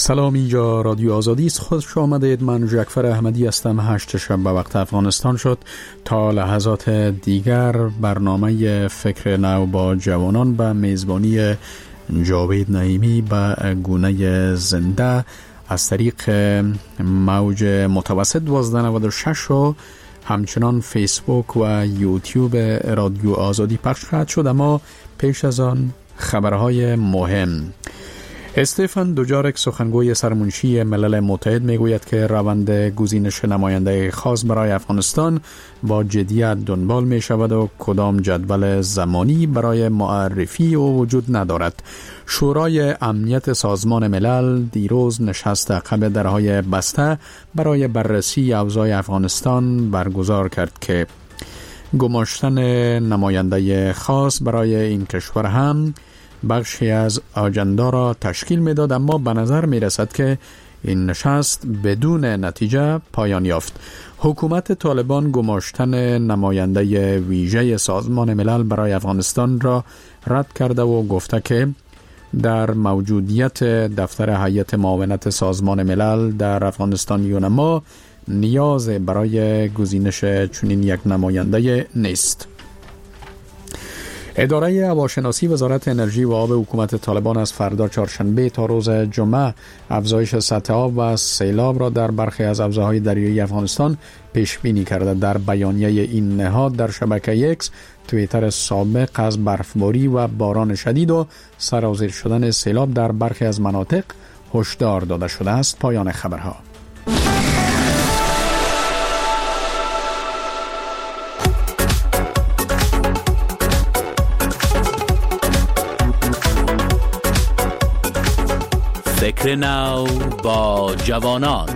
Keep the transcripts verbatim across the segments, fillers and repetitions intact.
سلام، اینجا رادیو آزادی است. خوش آمدید. من جعفر احمدی هستم. هشت شب به وقت افغانستان شد. تا لحظات دیگر برنامه فکر نو با جوانان به میزبانی جاوید نعیمی به گونه زنده از طریق موج متوسط دوازده نود و شش و همچنان فیسبوک و یوتیوب رادیو آزادی پخش خواهد شد. اما پیش از آن خبرهای مهم. استفان دوجارک، سخنگوی سرمنشی ملل متحد، میگوید که روند گزینش نماینده خاص برای افغانستان با جدیت دنبال می شود و کدام جدول زمانی برای معرفی او وجود ندارد. شورای امنیت سازمان ملل دیروز نشست عقب درهای بسته برای بررسی اوضاع افغانستان برگزار کرد که گماشتن نماینده خاص برای این کشور هم بخشی از آجندا را تشکیل میداد، اما به نظر می رسد که این نشست بدون نتیجه پایان یافت. حکومت طالبان گماشتن نماینده ویژه سازمان ملل برای افغانستان را رد کرده و گفته که در موجودیت دفتر هیئت معاونت سازمان ملل در افغانستان یونما نیاز برای گزینش چنین یک نماینده نیست. اداره هواشناسی وزارت انرژی و آب حکومت طالبان از فردا چهارشنبه تا روز جمعه افزایش سطح آب و سیلاب را در برخی از حوزه‌های دریایی افغانستان پیش بینی کرده. در بیانیه این نهاد در شبکه اکس توییتر سابق از برفباری و باران شدید و سرازیر شدن سیلاب در برخی از مناطق هشدار داده شده است. پایان خبرها. فکر نو با جوانان.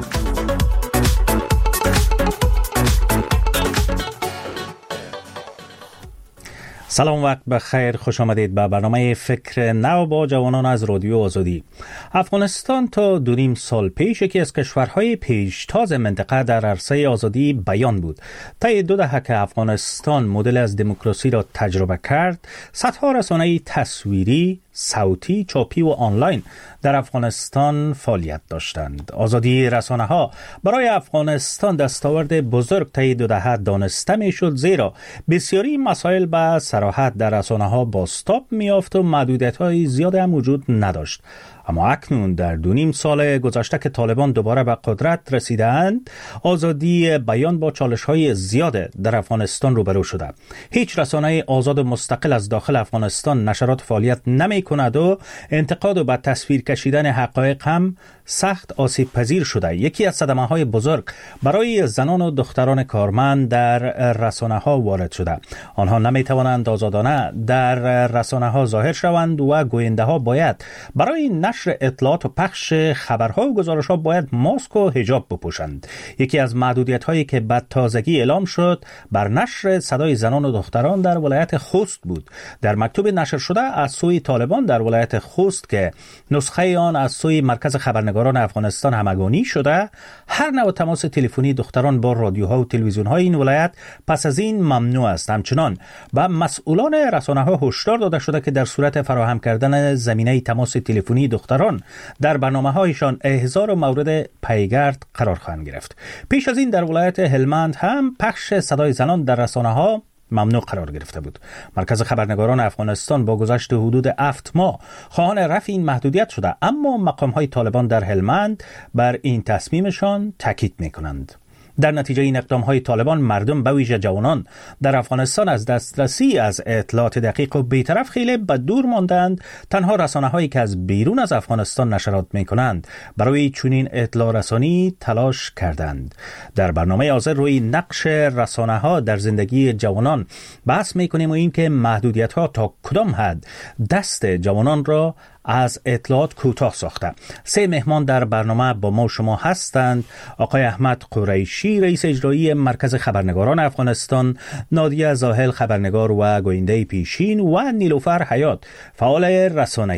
سلام، وقت بخیر. خوش آمدید به برنامه فکر نو با جوانان از رادیو آزادی. افغانستان تا دو نیم سال پیش یکی از کشورهای پیشتاز منطقه در عرصه آزادی بیان بود. طی دو دهه که افغانستان مدل از دموکراسی را تجربه کرد، صدها رسانه تصویری، صوتی، چاپی و آنلاین در افغانستان فعالیت داشتند. آزادی رسانه ها برای افغانستان دستاورد بزرگ طی دو دهه دانسته می شد، زیرا بسیاری مسائل به صراحت در رسانه ها بازتاب می یافت و محدودیت های زیاد هم وجود نداشت. اما اکنون در دو نیم سال گذشته که طالبان دوباره به قدرت رسیدند، آزادی بیان با چالش های زیاد در افغانستان روبرو شده. هیچ رسانه آزاد و مستقل از داخل افغانستان نشرات فعالیت نمی کند و انتقاد و به تصویر کشیدن حقایق هم سخت آسیب پذیر شده. یکی از صدمه های بزرگ برای زنان و دختران کارمند در رسانه ها وارد شده. آنها نمی توانند آزادانه در رسانه ها ظاهر شوند و گوینده ها باید برای نشر اطلاعات و پخش خبرها و گزارش ها باید ماسک و حجاب بپوشند. یکی از محدودیت هایی که به تازگی اعلام شد بر نشر صدای زنان و دختران در ولایت خوست بود. در مکتوب نشر شده از سوی طالبان در ولایت خوست که نسخه آن از سوی مرکز خبرنگاران افغانستان همگانی شده، هر نوع تماس تلفنی دختران با رادیوها و تلویزیون‌های این ولایت پس از این ممنوع است. همچنان به مسئولان رسانه‌ها هشدار داده شده که در صورت فراهم کردن زمینه تماس تلفنی دختران در برنامه‌هایشان احضار مورد پیگرد قرار خواهند گرفت. پیش از این در ولایت هلمند هم پخش صدای زنان در رسانه‌ها ممنوع قرار گرفته بود. مرکز خبرنگاران افغانستان با گذشت حدود هفت ماه خواهان رفع این محدودیت شده، اما مقام‌های طالبان در هلمند بر این تصمیمشان تاکید می‌کنند. در نتیجه این اقدام‌های طالبان مردم به ویژه جوانان در افغانستان از دسترسی از اطلاعات دقیق و بی‌طرف خیلی به دور ماندند. تنها رسانه‌هایی که از بیرون از افغانستان نشرات می‌کنند برای چنین اطلاع رسانی تلاش کردند. در برنامه حاضر روی نقش رسانه‌ها در زندگی جوانان بحث می‌کنیم و این که محدودیت‌ها تا کدام حد دست جوانان را از اطلاعات کوتاه ساخته. سه مهمان در برنامه با ما شما هستند: آقای احمد قریشی، رئیس اجرایی مرکز خبرنگاران افغانستان، نادیه زاهل، خبرنگار و گوینده پیشین، و نیلوفر حیات، فعال رسانه‌ای.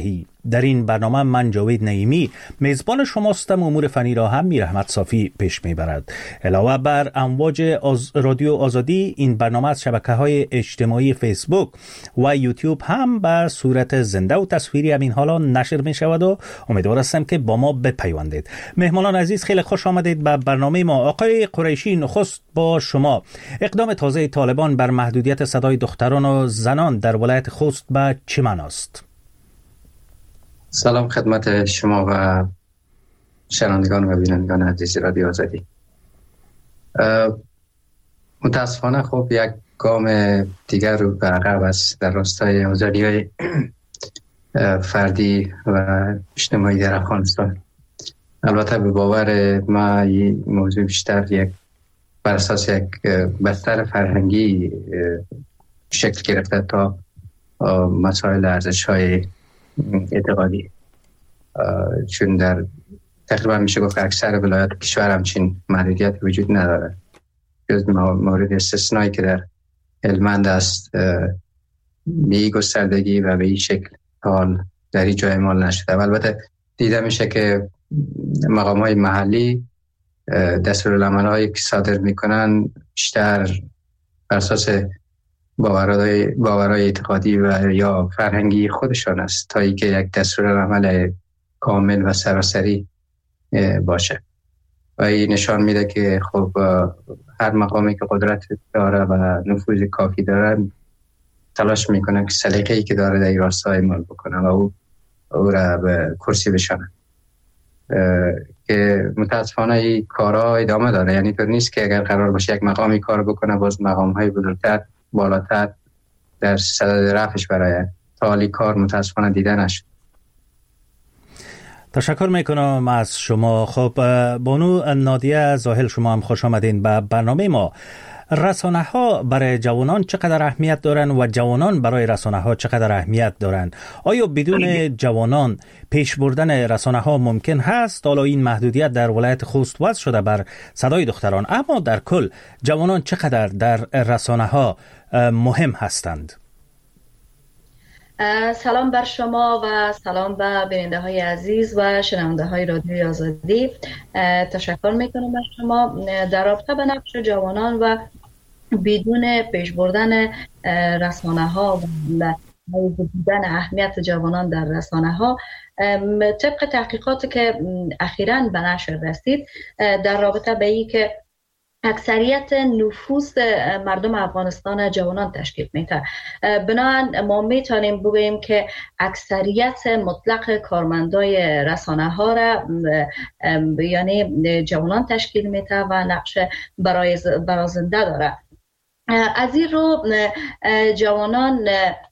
در این برنامه من جاوید نعیمی میزبان شماستم. امور فنی را هم میر احمد صافی پیش میبرد. علاوه بر امواج آز... رادیو آزادی، این برنامه از شبکه‌های اجتماعی فیسبوک و یوتیوب هم به صورت زنده و تصویری همین حالا نشر می شود و امیدوار هستم که با ما بپیوندید. مهمانان عزیز، خیلی خوش آمدید به برنامه ما. آقای قریشی، نخست با شما. اقدام تازه طالبان بر محدودیت صدای دختران و زنان در ولایت خوست به چه معناست؟ سلام خدمت شما و شنوندگان و بینندگان عزیز رادیو آزادی. متاسفانه خب یک گام دیگر رو به عقب است در راستای آزادی‌های فردی و اجتماعی در افغانستان. البته به باور ما این موضوع بیشتر یک بر اساس یک بستر فرهنگی شکل گرفته تا مسائل ارزش‌های اعتقادی، چون در تقریبا میشه گفت اکثر ولایات کشور همچین محدودیت وجود نداره، جز مورد استثنایی که در هلمند است به این گستردگی و به این شکل حال در این جای اعمال نشده. البته دیده میشه که مقام های محلی دستورالعمل هایی که صادر میکنن بیشتر بر اساس باورهای باورهای اعتقادی و یا فرهنگی خودشان است تا اینکه یک دستورالعمل کامل و سراسری باشه. و این نشان میده که خب هر مقامی که قدرت داره و نفوذ کافی داره تلاش میکنه که سلیقه‌ای که داره در این راستا اعمال بکنه و او او را به کرسی بشانه، که متاسفانه این کارها ادامه داره. یعنی طور نیست که اگر قرار باشه یک مقامی کار بکنه باز مقام‌های بزرگتر بالاتر در صدد رفعش برای تالی کار متاسفانه دیده نشد. تشکر میکنم از شما. خب بانو نادیه زاهل، شما هم خوش آمدین به برنامه ما. رسانه ها برای جوانان چقدر اهمیت دارن و جوانان برای رسانه ها چقدر اهمیت دارن؟ آیا بدون جوانان پیش بردن رسانه ها ممکن هست؟ حالا این محدودیت در ولایت خوست وضع شده بر صدای دختران، اما در کل جوانان چقدر در رسانه ها مهم هستند؟ سلام بر شما و سلام به بیننده های عزیز و شنونده های رادیوی آزادی. تشکر میکنم از شما. در رابطه به نقش جوانان و بدون پیش بردن رسانه ها و بودن اهمیت جوانان در رسانه ها، طبق تحقیقاتی که اخیراً به نشر رسید در رابطه به این که اکثریت نفوذ مردم افغانستان جوانان تشکیل میده، بنابراین ما میتونیم بگوییم که اکثریت مطلق کارمندای رسانه ها را یعنی جوانان تشکیل میده و نقش برای برازنده داره. از این رو جوانان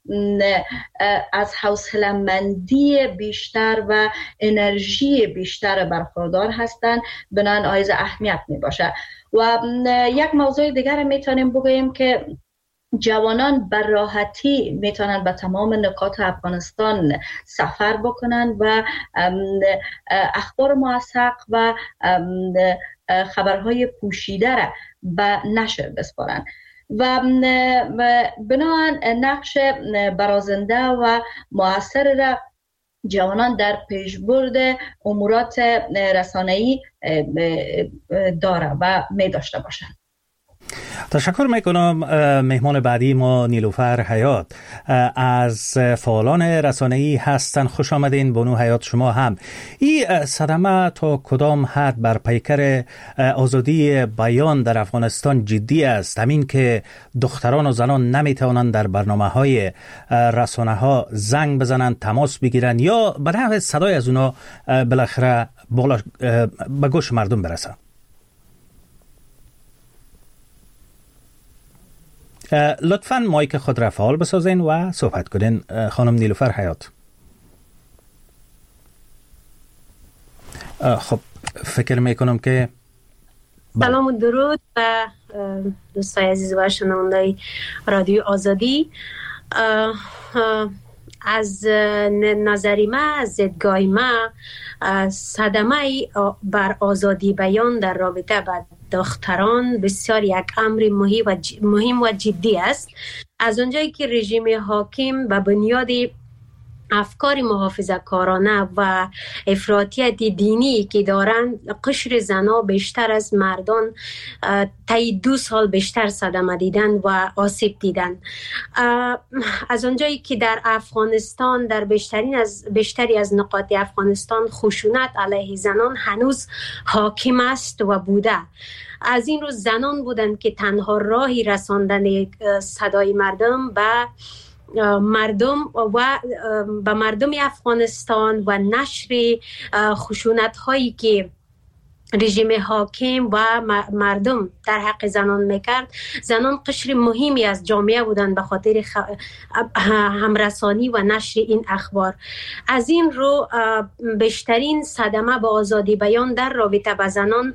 از حوصله‌مندی بیشتر و انرژی بیشتر برخوردار هستند، بنابراین حائز اهمیت می باشه. و یک موضوع دیگر میتونیم بگوییم که جوانان بر راحتی میتونن به تمام نقاط افغانستان سفر بکنن و اخبار موثق و خبرهای پوشیده را به نشر بسپارن و بنابراین نقش برازنده و موثر را جوانان در پیشبرد امورات رسانه‌ای داره و می داشته باشند. تشکر میکنم. مهمان بعدی ما نیلوفر حیات از فعالان رسانه‌ای هستن. خوش آمدین بانو حیات. شما هم این صدمه تا کدام حد بر پیکر آزادی بیان در افغانستان جدی است؟ همین که دختران و زنان نمیتوانند در برنامه‌های رسانه ها زنگ بزنند، تماس بگیرند یا به نحو صدای از اونا بالاخره به گوش مردم برسه. لطفاً مایک خود را فعال بسازین و صحبت کنین. خانم نیلوفر حیات. خب فکر میکنم که سلام و درود به دوستای عزیز و شنوندای رادیو آزادی. از نظری ما، از دیدگاه ما، صدمه بر آزادی بیان در رابطه با دختران بسیار یک امر مهم و جدی است. از اونجایی که رژیم حاکم به بنیاد افکار محافظه‌کارانه و افراطیت دینی که دارند، قشر زنا بیشتر از مردان طی دو سال بیشتر صدمه دیدن و آسیب دیدن. از آنجایی که در افغانستان در بیشترین از بیشتری از نقاط افغانستان خشونت علیه زنان هنوز حاکم است و بوده، از این رو زنان بودند که تنها راهی رساندن صدای مردم به مردم و به مردم افغانستان و نشر خشونت هایی که رژیم حاکم و مردم در حق زنان میکرد. زنان قشر مهمی از جامعه بودند به خاطر خ... همرسانی و نشر این اخبار. از این رو بیشترین صدمه به آزادی بیان در رابطه با زنان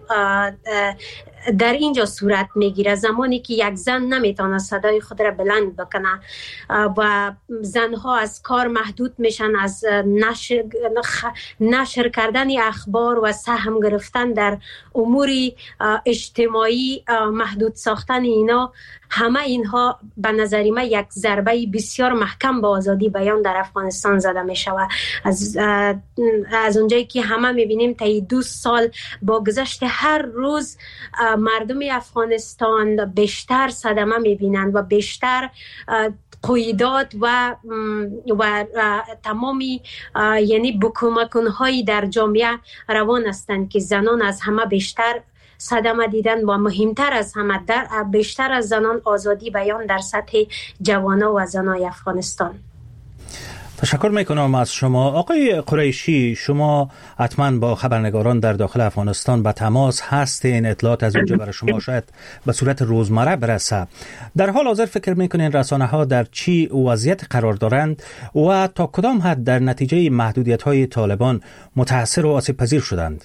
در اینجا صورت میگیره، زمانی که یک زن نمیتونه صدای خود را بلند بکنه و زنها از کار محدود میشن، از نشر, نشر کردن اخبار و سهم گرفتن در امور اجتماعی محدود ساختن اینا، همه اینها به نظر من یک ضربه بسیار محکم به آزادی بیان در افغانستان زده می شود. از از اونجایی که همه میبینیم طی دو سال با گذشت هر روز مردم افغانستان بیشتر صدمه میبینند و بیشتر قیودات و و تمامی یعنی بکمکن‌هایی در جامعه روان هستند که زنان از همه بیشتر صدمه دیدن و مهمتر از همه در بیشتر از زنان آزادی بیان در سطح جوانا و زنای افغانستان. تشکر میکنم از شما. آقای قریشی، شما حتما با خبرنگاران در داخل افغانستان به تماس هستین، اطلاعات از اونجا برای شما شاید به صورت روزمره برسه. در حال حاضر فکر میکنین رسانه ها در چی وضعیت قرار دارند و تا کدام حد در نتیجه محدودیت های طالبان متاثر و آسیب پذیر شدند؟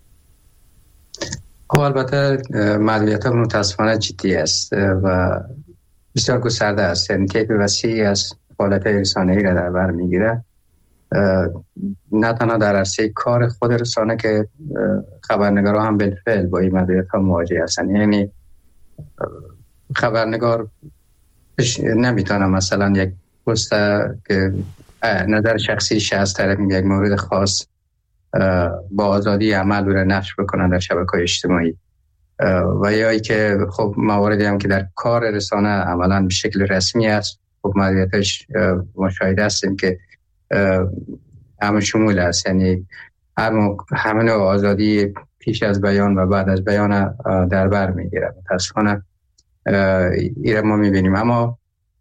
البته محدودیت ها متاسفانه جدی است و بسیار گسترده است، یعنی طیف وسیعی از فعالیت رسانه‌ای را در بر میگیره، نه تنها در عرصه کار خود رسانه که خبرنگارا هم بالفعل با این محدودیت ها مواجه هستند. یعنی خبرنگار نمیتونه مثلا یک پست که نظر شخصیش از طرف یک مورد خاص با آزادی عمل رو نشر بکنن در شبکه‌های اجتماعی، و یا ای که خب مواردی هم که در کار رسانه عملاً به شکل رسمی است، خب محدودیتش مشاهده هستیم که همه شمول است، یعنی همه نوع آزادی پیش از بیان و بعد از بیان در بر میگیره. متاسفانه این ما میبینیم، اما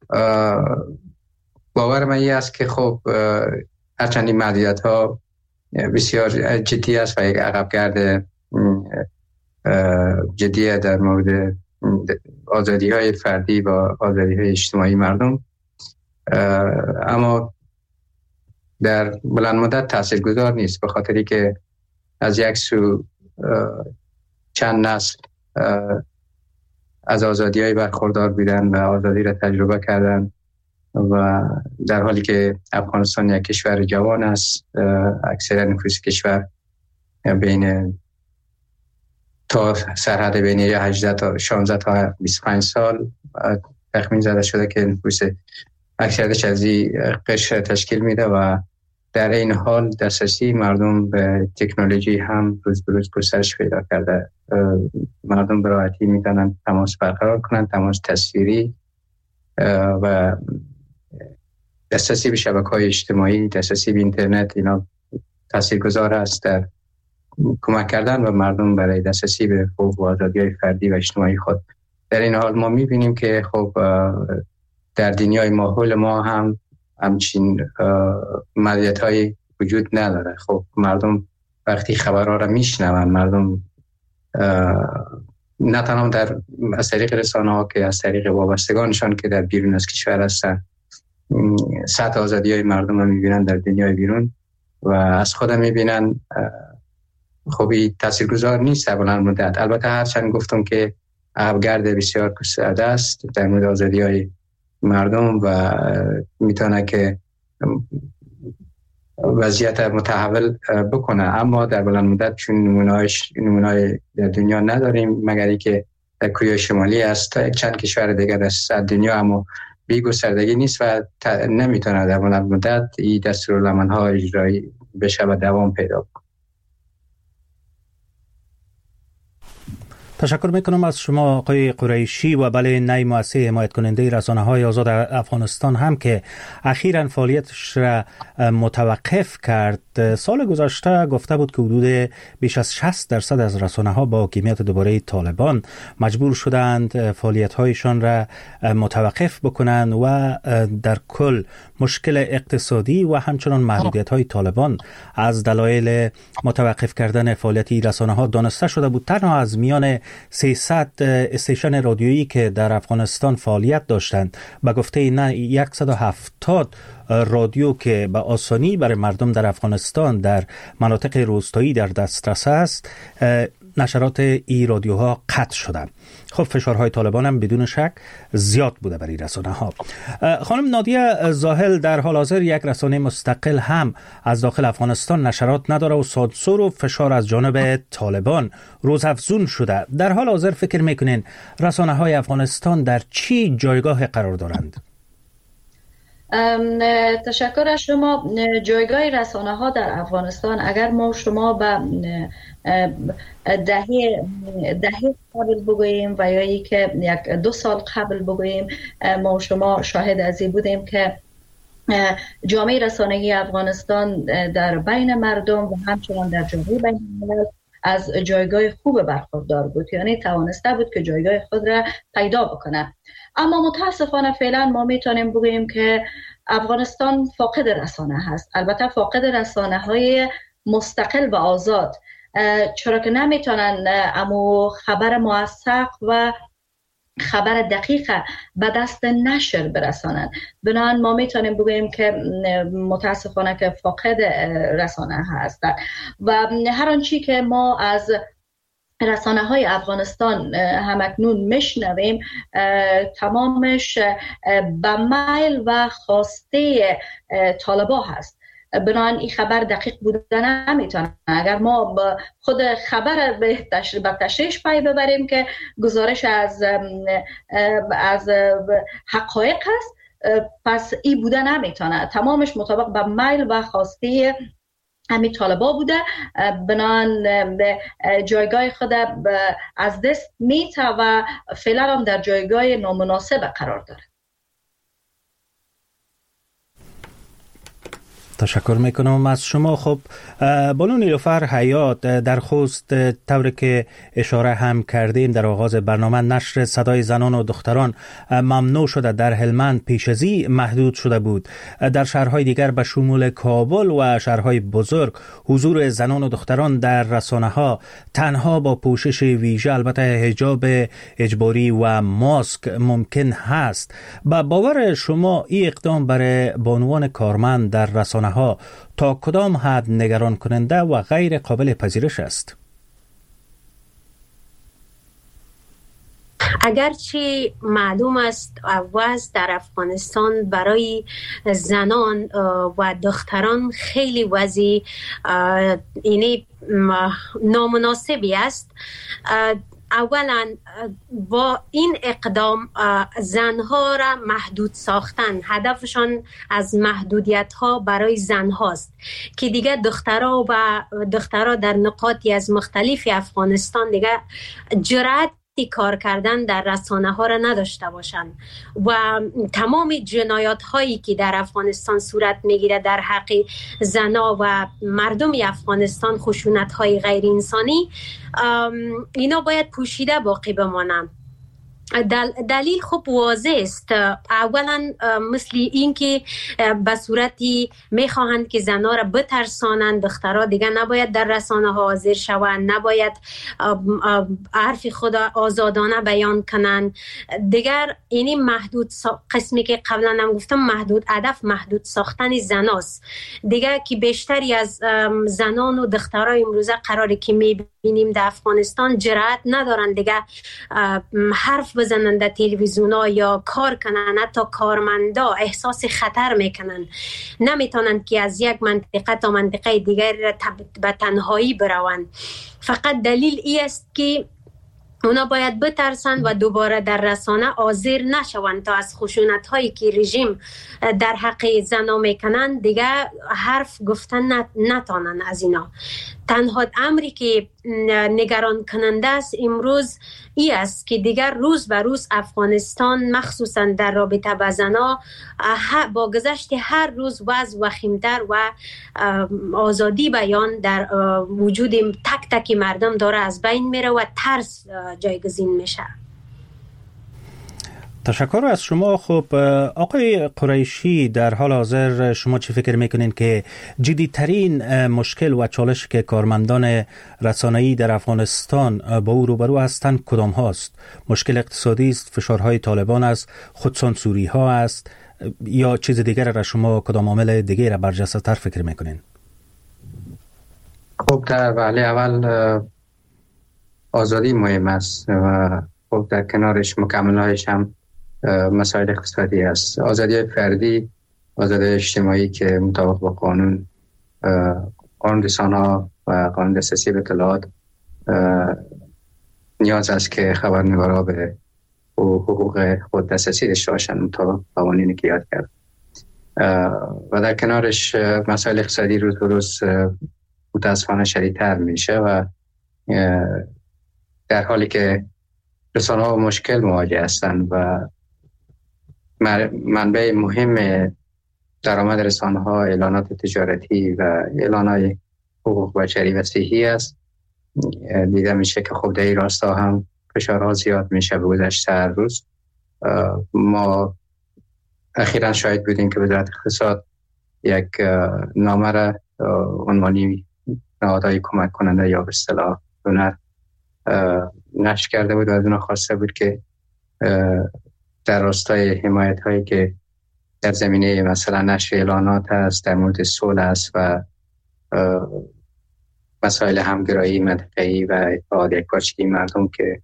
باور من این است که خب هرچند این محدودیت ها بسیار جدی است و یک عقبگرد جدی در مورد آزادی های فردی و آزادی های اجتماعی مردم، اما در بلند مدت تاثیرگذار نیست، به خاطری که از یک سو چند نسل از آزادی های برخوردار بودن و آزادی را تجربه کردن، و در حالی که افغانستان یک کشور جوان است، اکثر نفوس کشور بین تا سرحد بین هجده تا شانزده تا بیست و پنج سال تخمین زده شده که نفوس اکثرش از این قشر تشکیل میده، و در این حال دسترسی مردم به تکنولوژی هم روز به روز گسترش پیدا کرده. مردم به راحتی میتونن تماس برقرار کنن، تماس تصویری و دسترسی به شبکه‌های اجتماعی، دسترسی به اینترنت، اینا تاثیرگذار است در کمک کردن و مردم برای دسترسی به حقوق و آزادی‌های فردی و اجتماعی خود. در این حال ما می‌بینیم که خب در دنیای ماحول ما هم همچین محدودیت‌های وجود نداره. خب مردم وقتی خبرها را میشنون، مردم نه تنها در از طریق رسانه‌ها که از طریق وابستگانشان که در بیرون از کشور هستن سطح آزادی‌های مردم را می‌بینن در دنیای بیرون و از خود می‌بینن. خوبی تاثیرگذار نیست در بلند مدت. البته هرچند گفتم که عقبگرد بسیار گسترده است در مورد آزادی‌های مردم و میتونه که وضعیت متحول بکنه، اما در بلند مدت چون نمونه‌اش نمونه‌ای در دنیا نداریم مگر اینکه در کره شمالی است، تا چند کشور دیگر در دنیا، اما بی‌گستردگی نیست و نمیتونه در بلند مدت این دستورالعمل‌ها اجرایی بشه و دوام پیدا کنه. تشکر میکنم از شما آقای قریشی و بله نی مؤسسه حمایت کننده رسانه های آزاد افغانستان هم که اخیراً فعالیتش را متوقف کرد. سال گذشته گفته بود که حدود بیش از شصت درصد از رسانه ها با حاکمیت دوباره طالبان مجبور شدند فعالیت هایشان را متوقف بکنند و در کل مشکل اقتصادی و همچنان محدودیت های طالبان از دلایل متوقف کردن فعالیت رسانه ها دانسته شده بود. تنها از میان سیصد استیشن رادیویی که در افغانستان فعالیت داشتند به گفته نه صد و هفتاد رادیو که به آسانی برای مردم در افغانستان در مناطق روستایی در دسترس است، نشرات ای رادیوها قطع شدند. خب فشارهای طالبان هم بدون شک زیاد بوده برای رسانه ها. خانم نادیه زاهل در حال حاضر یک رسانه مستقل هم از داخل افغانستان نشرات نداره و سانسور و فشار از جانب طالبان روزافزون شده. در حال حاضر فکر میکنین رسانه های افغانستان در چی جایگاه قرار دارند؟ تشکر از شما. جایگاه رسانه ها در افغانستان اگر ما شما به دهه دهه قبل بگوییم و یا ای که یک دو سال قبل بگوییم، ما شما شاهد از این بودیم که جامعه رسانه‌ای افغانستان در بین مردم و همچنان در جامعه بین الملل از جایگاه خوب برخوردار بود، یعنی توانسته بود که جایگاه خود را پیدا بکنه. اما متاسفانه فعلا ما میتونیم بگوییم که افغانستان فاقد رسانه هست. البته فاقد رسانه های مستقل و آزاد، چرا که نمیتونن امو خبر موثق و خبر دقیق به دست نشر برسانند. بنابراین ما میتونیم بگوییم که متاسفانه که فاقد رسانه هست و هر آنچه که ما از رسانه های افغانستان همکنون میشنویم تمامش به میل و خواسته طالبان هست. بنابراین این خبر دقیق بودن نمیتونه. اگر ما خود خبر به تشریح پی ببریم که گزارش از از حقایق است، پس این بودن نمیتونه. تمامش مطابق به میل و خواسته همین طالبا بوده. بنابراین جایگاه خود از دست میته و فعلا هم در جایگاه نامناسب قرار داره. تشکر میکنم از شما. خب بانو نیلوفر حیات، در خوست طوری که اشاره هم کردیم در آغاز برنامه، نشر صدای زنان و دختران ممنوع شده. در هلمند پیش از این محدود شده بود. در شهرهای دیگر به شمول کابل و شهرهای بزرگ حضور زنان و دختران در رسانه ها تنها با پوشش ویژه، البته حجاب اجباری و ماسک ممکن هست. با باور شما این اقدام برای بانوان کارمند در رسانه ها تا کدام حد نگران کننده و غیر قابل پذیرش است؟ اگرچه معلوم است وضع در افغانستان برای زنان و دختران خیلی وضع اینه نامناسبی است، اولا با این اقدام زنها را محدود ساختن، هدفشان از محدودیت ها برای زن هاست که دیگه دخترها و دخترها در نقاطی از مختلف افغانستان دیگه جرأت کار کردن در رسانه ها را نداشته باشند و تمام جنایات هایی که در افغانستان صورت میگیره در حق زنا و مردم افغانستان، خشونت های غیر انسانی، اینا باید پوشیده باقی بمانند. دل دلیل خوب واضح است. اولا مثل این که به صورتی میخواهند که زنها را بترسانند، دخترها دیگه نباید در رسانه ها حاضر شوند، نباید حرف خود آزادانه بیان کنند. دیگر اینی محدود سا... قسمی که قبلا هم گفتم محدود هدف محدود ساختن زناست دیگه، که بیشتری از زنان و دخترای امروزه قراره که میبینیم در افغانستان جرأت ندارن دیگه حرف بزنن در تلویزیونا یا کار کنن. حتی کارمندا احساس خطر میکنن، نمیتونن که از یک منطقه تا منطقه دیگر به تنهایی بروند. فقط دلیل ای است که اونا باید بترسند و دوباره در رسانه حاضر نشوند تا از خشونت هایی که رژیم در حق زنا میکنند دیگه حرف گفتن نتانند. از اینا تنها امری که نگران کننده است امروز ای است که دیگر روز به روز افغانستان مخصوصا در رابطه با زنا با گذشت هر روز وضع وخیمتر و آزادی بیان در وجود تک تک مردم داره از بین میره و ترس جایگزین میشه. تشکر از شما. خب آقای قریشی، در حال حاضر شما چی فکر میکنین که جدی‌ترین مشکل و چالش که کارمندان رسانه‌ای در افغانستان با او روبرو هستند کدام هاست؟ مشکل اقتصادی است، فشارهای طالبان است، خودسانسوری ها است یا چیز دیگر را شما کدام عامل دیگه را برجسته تر فکر میکنین؟ خب در ولی اول آزادی مهم است و خب در کنارش مکملهایش هم مسائل اقتصادی است. آزادی فردی، آزادی اجتماعی که مطابق با قانون قانون رسانه‌ها و قانون دسترسی به اطلاعات نیاز است که خبرنگارها به حقوق خود دسترسی داشته باشند مطابق قوانینی که یاد کرد. و در کنارش مسائل اقتصادی روز به روز متاسفانه شدیدتر میشه و در حالی که رسانه‌ها مشکل مواجه هستند و منبع مهم درآمد رسانه‌ها اعلانات تجارتی و اعلانات حقوق بشری و صحی است، دیده میشه که خب در این راستا هم فشارها زیاد میشه به گذشته هر روز. ما اخیراً شاهد بودیم که وزارت اقتصاد یک نامه را عنوانی نهادهای کمک کننده یا به اصطلاح دونر نشر کرده بود و از اونها خواسته بود که در راستای حمایت هایی که در زمینه مثلا نشر اعلانات است، در مورد صلح است و مسائل همگرایی منطقه‌ای و اتحاد یکپارچگی مردم که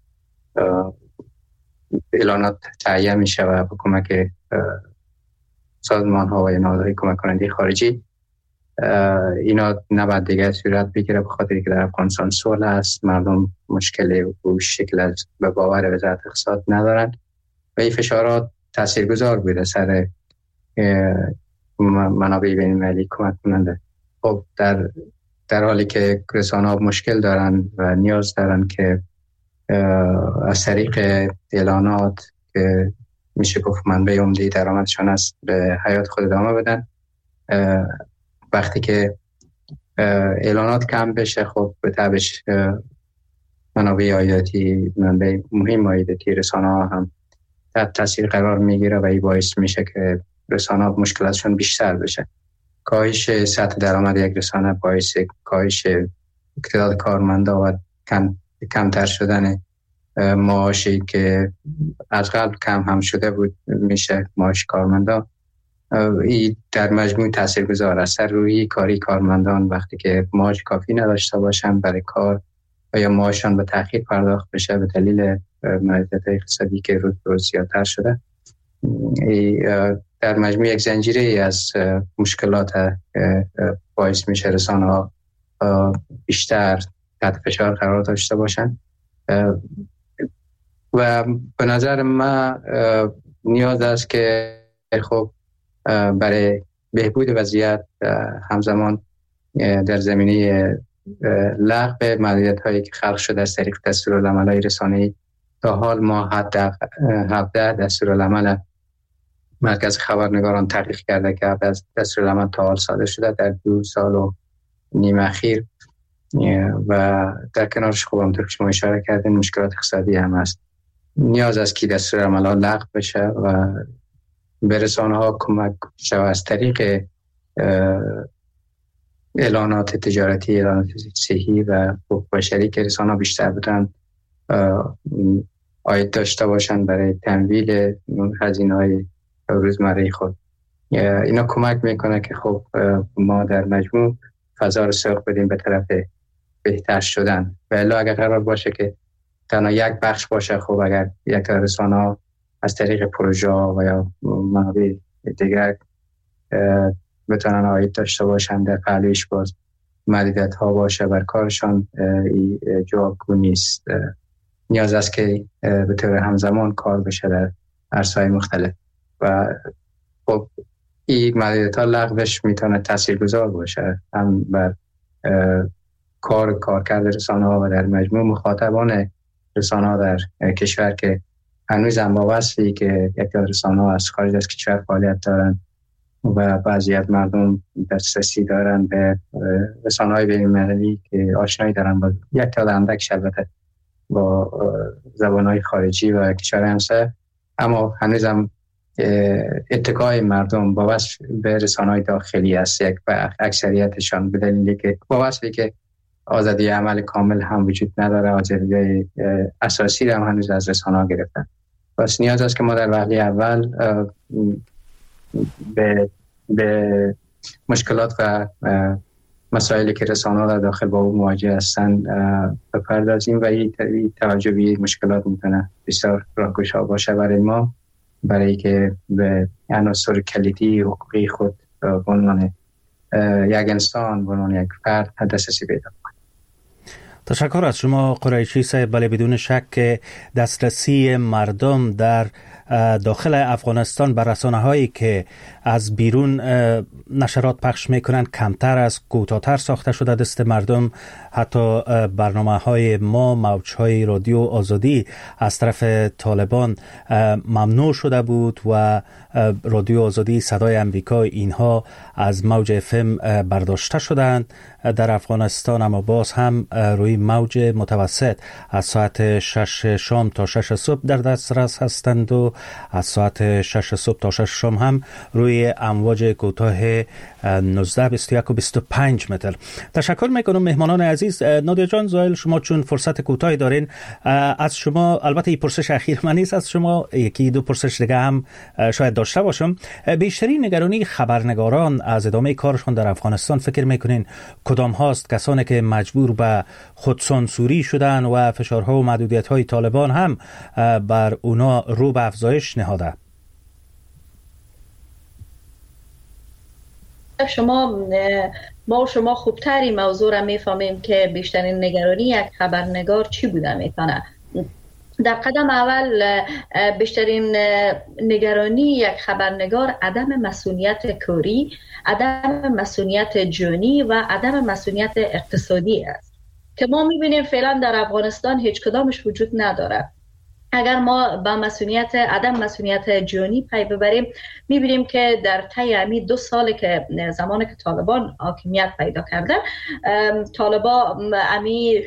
اعلانات تهیه میشه و با کمک سازمان ها و نهادهای کمک کننده خارجی اینا نباید دیگه صورت بگیره، به خاطر که در افغانستان صلح است، مردم مشکل و شکل از به باور وزارت اقتصاد ندارند و این فشارات تاثیرگذار بوده سر منابع بین المللی کمک کننده. خب در در حالی که رسانه‌ها مشکل دارن و نیاز دارن که از طریق اعلانات که میشه گفت منبع عمده درآمدشان است به حیات خود ادامه بدن، وقتی که اعلانات کم بشه خب به تبعش منابع عایداتی، منبع مهم عایداتی رسانه‌ها هم تحت تاثیر قرار میگیره و این باعث میشه که رسانه‌ها مشکلاتشون بیشتر بشه. کاهش سطح درآمد یک رسانه باعث کاهش تعداد کارمندا و کم کمتر شدن معاشی که از قبل کم هم شده بود میشه معاش کارمندا. این در مجموع تاثیرگذار است روی کاری کارمندان وقتی که معاش کافی نداشته باشن برای کار و یا معاششان به تأخیر پرداخت بشه به دلیل موضوعات اقتصادی که روز به روز زیادتر شده. در مجموع یک زنجیره از مشکلات باعث میشه رسانه‌ها بیشتر تحت فشار قرار داشته باشن و به نظر من نیاز است که خب برای بهبود وضعیت همزمان در زمینه لغو محدودیت‌هایی که خلق شده از طریق دستورالعمل‌های رسانه‌ای تا حال ما حد هفده دستورالعمل مرکز خبرنگاران تحقیق کرده که قبل از دستورالعمل تا حال صادر شده در دو سال و نیم اخیر و در کنارش خوب همونطور که شما اشاره کردین مشکلات اقتصادی هم هست. نیاز است که دستورالعمل‌ها لغو بشه و به رسانه‌ها کمک شود از طریق اعلانات تجارتی، اعلانات صحی و حقوق بشری که رسانه‌ها بیشتر بتونن عاید داشته باشن برای تمویل هزینه‌های روزمره خود. اینا کمک میکنه که خب ما در مجموع فضا رو سوق بدیم به طرف بهتر شدن و الا اگر قرار باشه که تنها یک بخش باشه، خب اگر یک رسانه از طریق پروژه و یا منابع دیگر بتونن عاید داشته باشن در پهلویش باز محدودیت ها باشه بر کارشان جوابگو نیست. نیاز است که به طور همزمان کار بشه در عرصه‌های مختلف و خب این محدودیت‌ها لغوش میتونه تاثیرگذار باشه هم بر کار کارکرد رسانه‌ها و در مجموع مخاطبان رسانه‌ها در کشور که هنوز هم با وصفی که یک رسانه‌ها از خارج از کشور فعالیت دارن و بعضی از مردم دسترسی دارن به رسانه‌های بین‌المللی که آشنایی دارن با یک تعداد اندک البته با زبان‌های خارجی و کشور همسایه، اما هنوز هم اتکای مردم با وصف به رسانه‌های داخلی است یک و اکثریتشان به دلیلی که با وصفی که آزادی عمل کامل هم وجود نداره، آزادی اساسی هم هنوز از رسانه‌ها گرفتن. پس نیاز است که ما در وهله اول به به مشکلات و مسائلی که رسانه‌ها در داخل با او مواجه هستند بپردازیم و این توجه به مشکلات میتونه بسیار راهگشا باشه برای ما، برای که به عناصر کلیدی حقوقی خود به عنوان یک انسان، به عنوان یک فرد دسترسی پیدا کنیم. تشکر از شما قریشی صاحب. بله بدون شک دسترسی مردم در داخل افغانستان بر رسانه‌هایی که از بیرون نشرات پخش میکنند کمتر از کوتاه‌تر ساخته شده دست مردم. حتی برنامه‌های ما، موج‌های رادیو آزادی از طرف طالبان ممنوع شده بود و رادیو آزادی، صدای امریکا، اینها از موج اف ام برداشته شدند در افغانستان، اما باز هم روی موج متوسط از ساعت شش شام تا شش صبح در دسترس هستند و از ساعت شش صبح تا شش شام هم روی امواج کوتاه نوزده، بیست و یک و بیست و پنج متر. تشکر میکنم مهمانان عزیز. نادیا جان، زائل، شما چون فرصت کوتاهی دارین، از شما البته این پرسش اخیر من نیست، از شما یکی دو پرسش دیگه هم شاید داشته باشم. بیشترین نگرانی خبرنگاران از ادامه کارشون در افغانستان فکر میکنین کدام هاست؟ کسانی که مجبور به خودسانسوری شدن و فشارها و محدودیت‌های طالبان هم بر اونا رو به افزایش نهاده؟ شما ما شما خوبتری موضوع را میفهمیم که بیشترین نگرانی یک خبرنگار چی بوده میتونه. در قدم اول بیشترین نگرانی یک خبرنگار عدم مسئولیت کاری، عدم مسئولیت جانی و عدم مسئولیت اقتصادی است که ما میبینیم فعلا در افغانستان هیچ کدامش وجود نداره. اگر ما با مسئولیت عدم مسئولیت جانی پی ببریم، میبینیم که در طی امی دو سال که زمانی که طالبان حاکمیت پیدا کردن، طالبان امی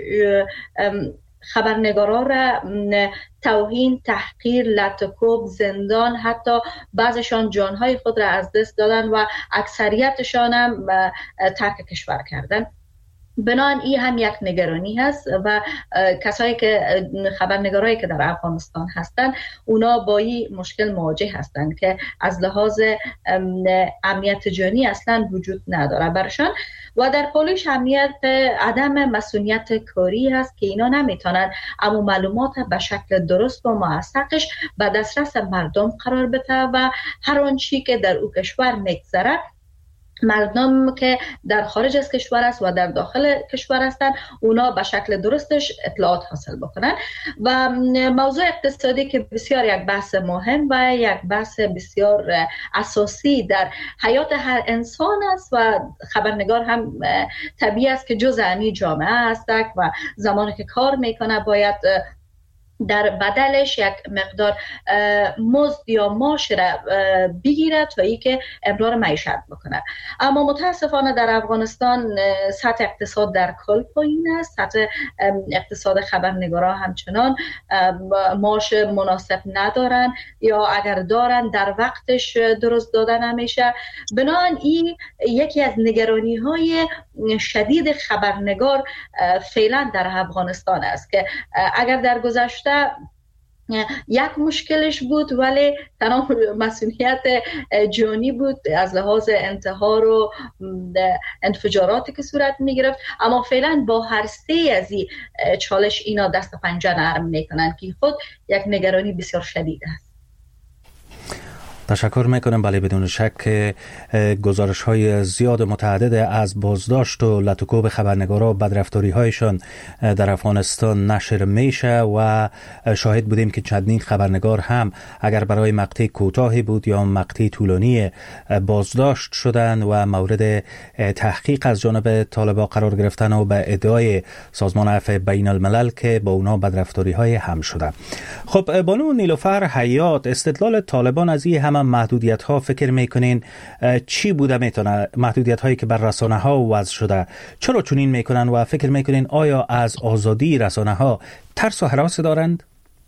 خبرنگارا را توهین، تحقیر، لطکوب، زندان، حتی بعضشان جانهای خود را از دست دادن و اکثریتشان هم ترک کشور کردن. بنابراین این هم یک نگرانی هست و کسایی که خبرنگارایی که در افغانستان هستند اونا با این مشکل مواجه هستند که از لحاظ امنیت جانی اصلا وجود نداره برشان و در پولیش امنیت عدم مسئولیت کاری هست که اینا نمیتونن اما معلومات به شکل درست و موثقش به دسترس مردم قرار بده و هر آنچه که در او کشور میگذره مردم که در خارج از کشور است و در داخل کشور هستند اونا به شکل درستش اطلاعات حاصل بکنن. و موضوع اقتصادی که بسیار یک بحث مهم و یک بحث بسیار اساسی در حیات هر انسان است و خبرنگار هم طبیعی است که جزء این جامعه است و زمانی که کار میکنه باید در بدلش یک مقدار مزد یا معاش را بگیره تا ای که امرار معیشت بکنه. اما متاسفانه در افغانستان سطح اقتصاد در کل پایین است، سطح اقتصاد خبرنگارا همچنان معاش مناسب ندارن یا اگر دارن در وقتش درست داده نمیشه. بنابراین این یکی از نگرانی های شدید خبرنگار فعلا در افغانستان است که اگر در گذشته یک مشکلش بود ولی تنها مسئولیت جانی بود از لحاظ انتحار و انفجاراتی که صورت می گرفت، اما فعلا با هر سه از این چالش اینا دست پنجه نرم میکنن که خود یک نگرانی بسیار شدید است. تشکر میکنم. بله بدون شک گزارش های زیاد متعدد از بازداشت و لطوکوب خبرنگارا و بدرفتاری هایشان در افغانستان نشر میشه و شاهد بودیم که چندین خبرنگار هم اگر برای مقطع کوتاهی بود یا مقطع طولانی بازداشت شدن و مورد تحقیق از جانب طالبان قرار گرفتن و به ادعای سازمان عفو بین الملل که با اونا بدرفتاری های هم شده. خب بانو نیلوفر حیات، استدلال طالبان از این همه محدودیت ها فکر میکنین چی بوده میتونه؟ محدودیت هایی که بر رسانه ها وضع شده چرا چنین میکنن و فکر میکنین آیا از آزادی رسانه ها ترس و هراس دارند؟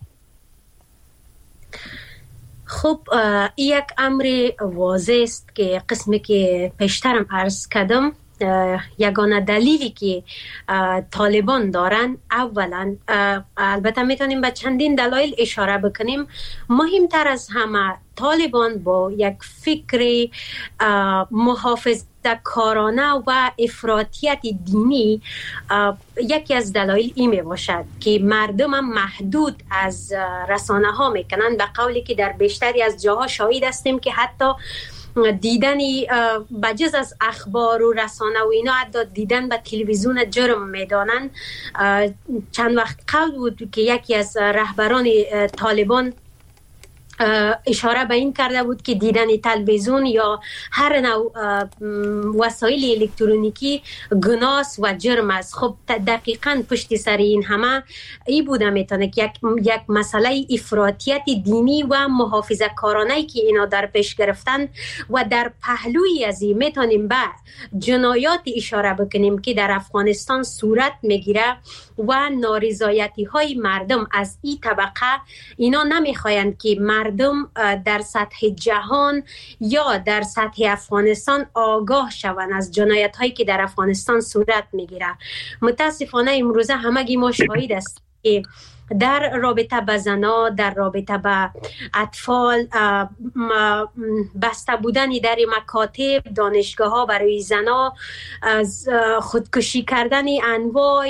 خب یک امر واضح است که قسمی که پیشترم عرض کردم، یگانه دلیلی که طالبان دارن، اولا البته میتونیم به چندین دلایل اشاره بکنیم، مهمتر از همه طالبان با یک فکر محافظه کارانه و افراطیت دینی، یکی از دلایل این می باشد که مردم هم محدود از رسانه ها میکنن، به قولی که در بیشتری از جاها شاهد هستیم که حتی دیدنی بجز از اخبار و رسانه و اینا حتی دیدن به تلویزیون جرم میدانن. چند وقت قبل بود که یکی از رهبران طالبان اشاره به این کرده بود که دیدن تلویزیون یا هر نوع وسایل الکترونیکی گناه و جرم است. خب دقیقاً پشت سر این همه ای بوده میتونه که یک یک مسئله افراطیت دینی و محافظه کارانه که اینا در پیش گرفتن و در پهلوی از این میتونیم به جنایات اشاره بکنیم که در افغانستان صورت میگیره و نارضایتی های مردم از این طبقه. اینا نمیخواین که مردم در سطح جهان یا در سطح افغانستان آگاه شوند از جنایت هایی که در افغانستان صورت میگیره. متاسفانه امروزه همگی ما شاهد است که در رابطه با زنا، در رابطه با اطفال، بسته بودنی در مکاتب، دانشگاه ها برای زنا، خودکشی کردن انواع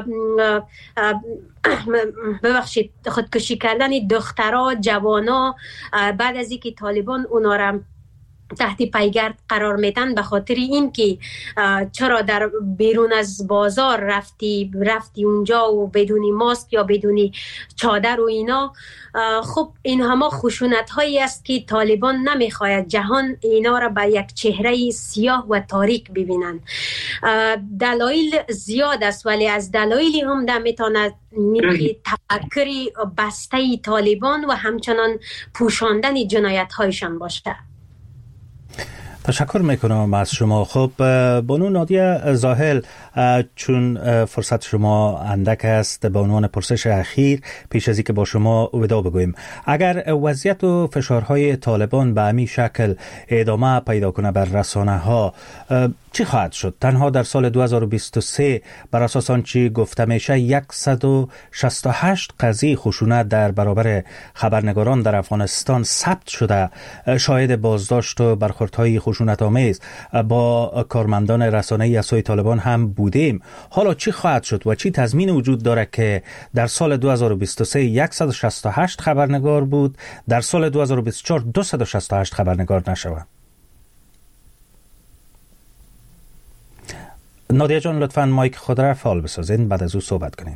ببخشید خودکشی کردن دخترها، جوانا، بعد از اینکه طالبان اونا را تحت پیگرد قرار میدن به خاطر این که چرا در بیرون از بازار رفتی رفتی اونجا و بدون ماسک یا بدون چادر و اینا. خب این همه خشونت هایی است که طالبان نمیخواید جهان اینا را به یک چهره سیاه و تاریک ببینن. دلایل زیاد است ولی از دلایلی هم نمیتونه تفکری بسته طالبان و همچنان پوشاندن جنایت هایشان باشه. تشکر میکنم از شما. خب بانو نادیه زاهل، چون فرصت شما اندک است، به عنوان پرسش اخیر پیش از اینکه با شما وداع بگویم، اگر وضعیت و فشارهای طالبان به همین شکل ادامه پیدا کنه بر رسانه ها چی خواهد شد؟ تنها در سال دو هزار و بیست و سه بر اساس آنچه گفته میشه صد و شصت و هشت قضیه خشونت در برابر خبرنگاران در افغانستان ثبت شده. شاهد بازداشت و برخوردهای خشونت آمیز با کارمندان رسانه‌ای از سوی طالبان هم بودیم. حالا چی خواهد شد و چی تضمین وجود داره که در سال دو هزار و بیست و سه صد و شصت و هشت خبرنگار بود، در سال دو هزار و بیست و چهار دویست و شصت و هشت خبرنگار نشود؟ نادیه جان لطفاً مایک خود را فعال بسازین، بعد از او صحبت کنین.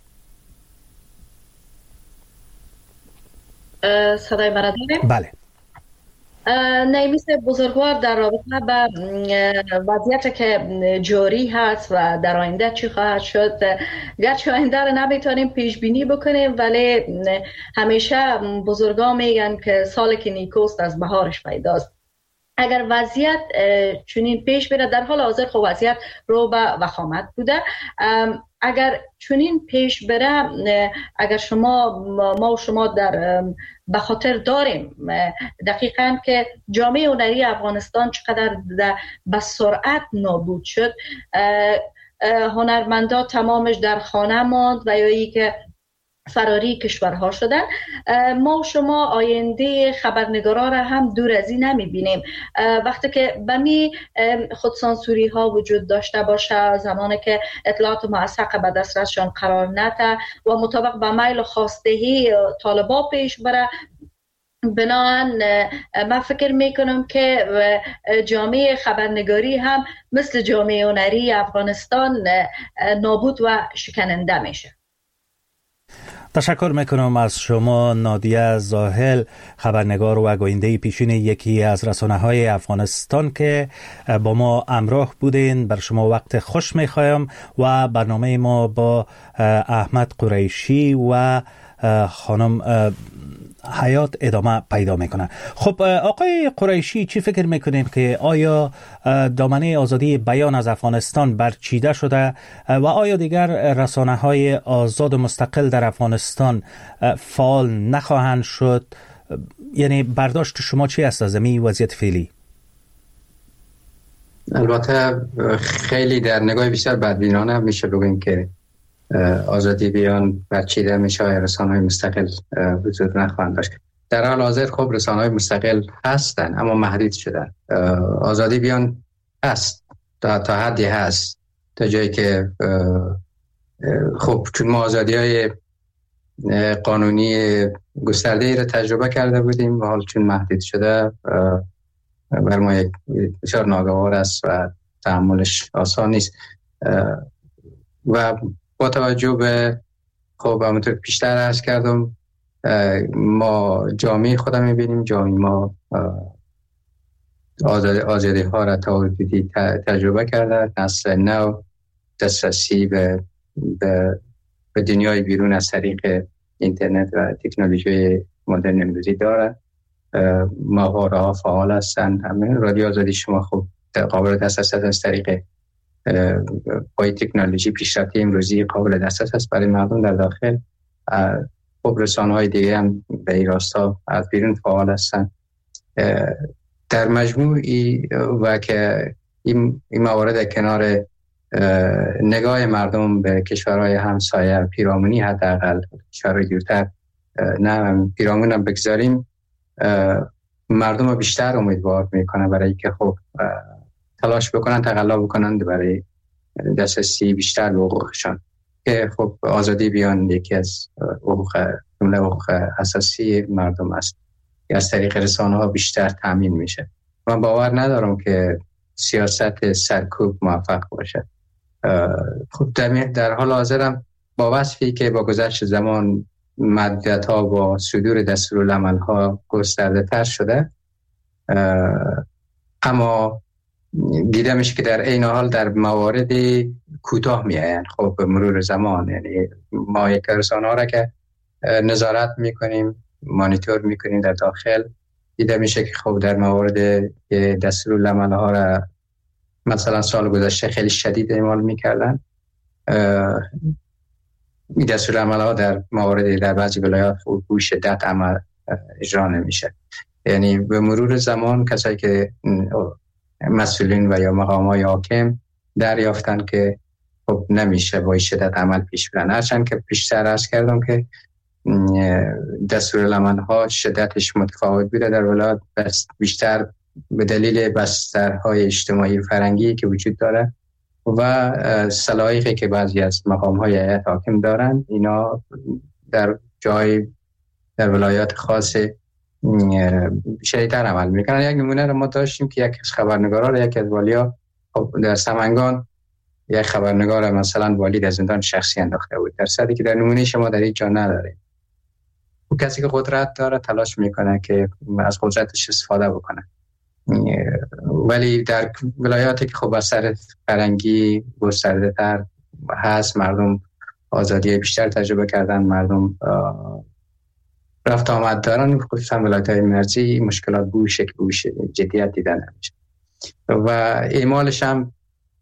صدای مرا داریم؟ بله. نیمیس بزرگوار در رابطه به وضعیت که جاری هست و در آینده چی خواهد شد، گرچه آینده رو نمیتونیم پیش بینی بکنیم ولی همیشه بزرگان میگن که سالی که نیکوست از بهارش پیداست. اگر وضعیت چنین پیش بره، در حال حاضر خب وضعیت رو به وخامت بوده، اگر چنین پیش بره، اگر شما ما و شما در به خاطر داریم دقیقاً که جامعه هنری افغانستان چقدر به سرعت نابود شد، هنرمندا تمامش در خانه ماند و یا ای که فراری کشورها شدن. ما و شما آینده خبرنگارا را هم دور از این نمی بینیم. وقتی که بمی خودسانسوری ها وجود داشته باشه، زمانی که اطلاعات موثق به دسترسشان قرار نده و مطابق به میل و خواستهی طالبا پیش بره، بنابراین من فکر میکنم که جامعه خبرنگاری هم مثل جامعه هنری افغانستان نابود و شکننده میشه. تشکر میکنم از شما نادیه زاهل، خبرنگار و گوینده پیشین یکی از رسانه‌های افغانستان که با ما همراه بودین. بر شما وقت خوش میخوایم و برنامه ما با احمد قریشی و خانم حیات ادامه پیدا میکنه. خب آقای قریشی، چی فکر میکنیم که آیا دامنه آزادی بیان از افغانستان برچیده شده و آیا دیگر رسانه های آزاد و مستقل در افغانستان فعال نخواهند شد؟ یعنی برداشت شما چی است از این وضعیت فعلی؟ البته خیلی در نگاه بیشتر بدبینانه میشه بگیم که آزادی بیان برچیده میشه و رسانه‌های مستقل وجود نخواهند داشت. در حال حاضر خب رسانه‌های مستقل هستن اما محدود شدن. آزادی بیان هست تا, تا حدی هست، تا جایی که خب چون ما آزادی‌های قانونی گسترده‌ای را تجربه کرده بودیم و حال چون محدود شده بر ما یک بسیار ناگوار است و تحملش آسان نیست. و با توجه به خب همونطور پیشتر عرض کردم ما جامعه خودم میبینیم، جامعه ما آزادی ها را تا حدودی تجربه کرده، نسل نو دسترسی به, به, به دنیای بیرون از طریق اینترنت و تکنولوژی مدرن امروزی داره. ماهواره ها فعال هستند، همه رادیو آزادی شما خب قابل دسترس از طریق با تکنولوژی پیشرفته امروزی قابل دسترس است برای مردم در داخل. خب رسانه‌های دیگه هم به این راستا از بیرون فعال هستند. در مجموع و که این موارد کنار نگاه مردم به کشورهای همسایه پیرامونی، حداقل کشورهای دورتر نه پیرامون هم بگذاریم، مردم رو بیشتر امیدوار میکنه برای که خب تلاش بکنن، تقلا بکنن برای دسترسی بیشتر به حقوقشان که خب آزادی بیان یکی از حقوق جمله حقوق اساسی مردم است که از طریق رسانه ها بیشتر تامین میشه. من باور ندارم که سیاست سرکوب موفق باشه. خب در حال حاضرم با وصفی که با گذشت زمان مدت ها با صدور دستورالعمل ها گسترده تر شده، اما دیده میشه که در این حال در موارد کوتاه میآیند. خب به مرور زمان یعنی ما یک رسانه ها را که نظارت میکنیم، مانیتور میکنیم در داخل، دیده میشه که خب در موارد دستورالعمل ها را مثلا سال گذشته خیلی شدید اعمال میکردن. این دستورالعمل ها در موارد در بعضی ولایات به شدت عمل اجرا نمیشه. یعنی به مرور زمان کسایی که مسئولین و یا مقامات حاکم دریافتن که خب نمیشه با شدت عمل پیش برن. هرچند که پیشتر عرض کردم که دستورالعمل ها شدتش متفاوت بوده در ولایات، بیشتر به دلیل بسترهای اجتماعی و فرهنگی که وجود داره و صلاحیتی که بعضی از مقام‌های هیئت حاکم دارن، اینا در جای در ولایات خاص شدیدتر عمل میکنن. یک نمونه رو ما داشتیم که یک از خبرنگارا، یک از والیا در سمنگان، یک خبرنگار مثلا والی در زندان شخصی انداخته بود، در صدی که در نمونه شما در این جا نداریم. و کسی که قدرت داره تلاش میکنه که از قدرتش استفاده بکنه، ولی در ولایاتی که خب اثر فرهنگی گسترده تر هست، مردم آزادی بیشتر تجربه کردن، مردم رفت آمد دارن، خصوصا ولایت‌های مرزی مشکلات به شکل به جدیت دیدن نمیشه و اعمالش هم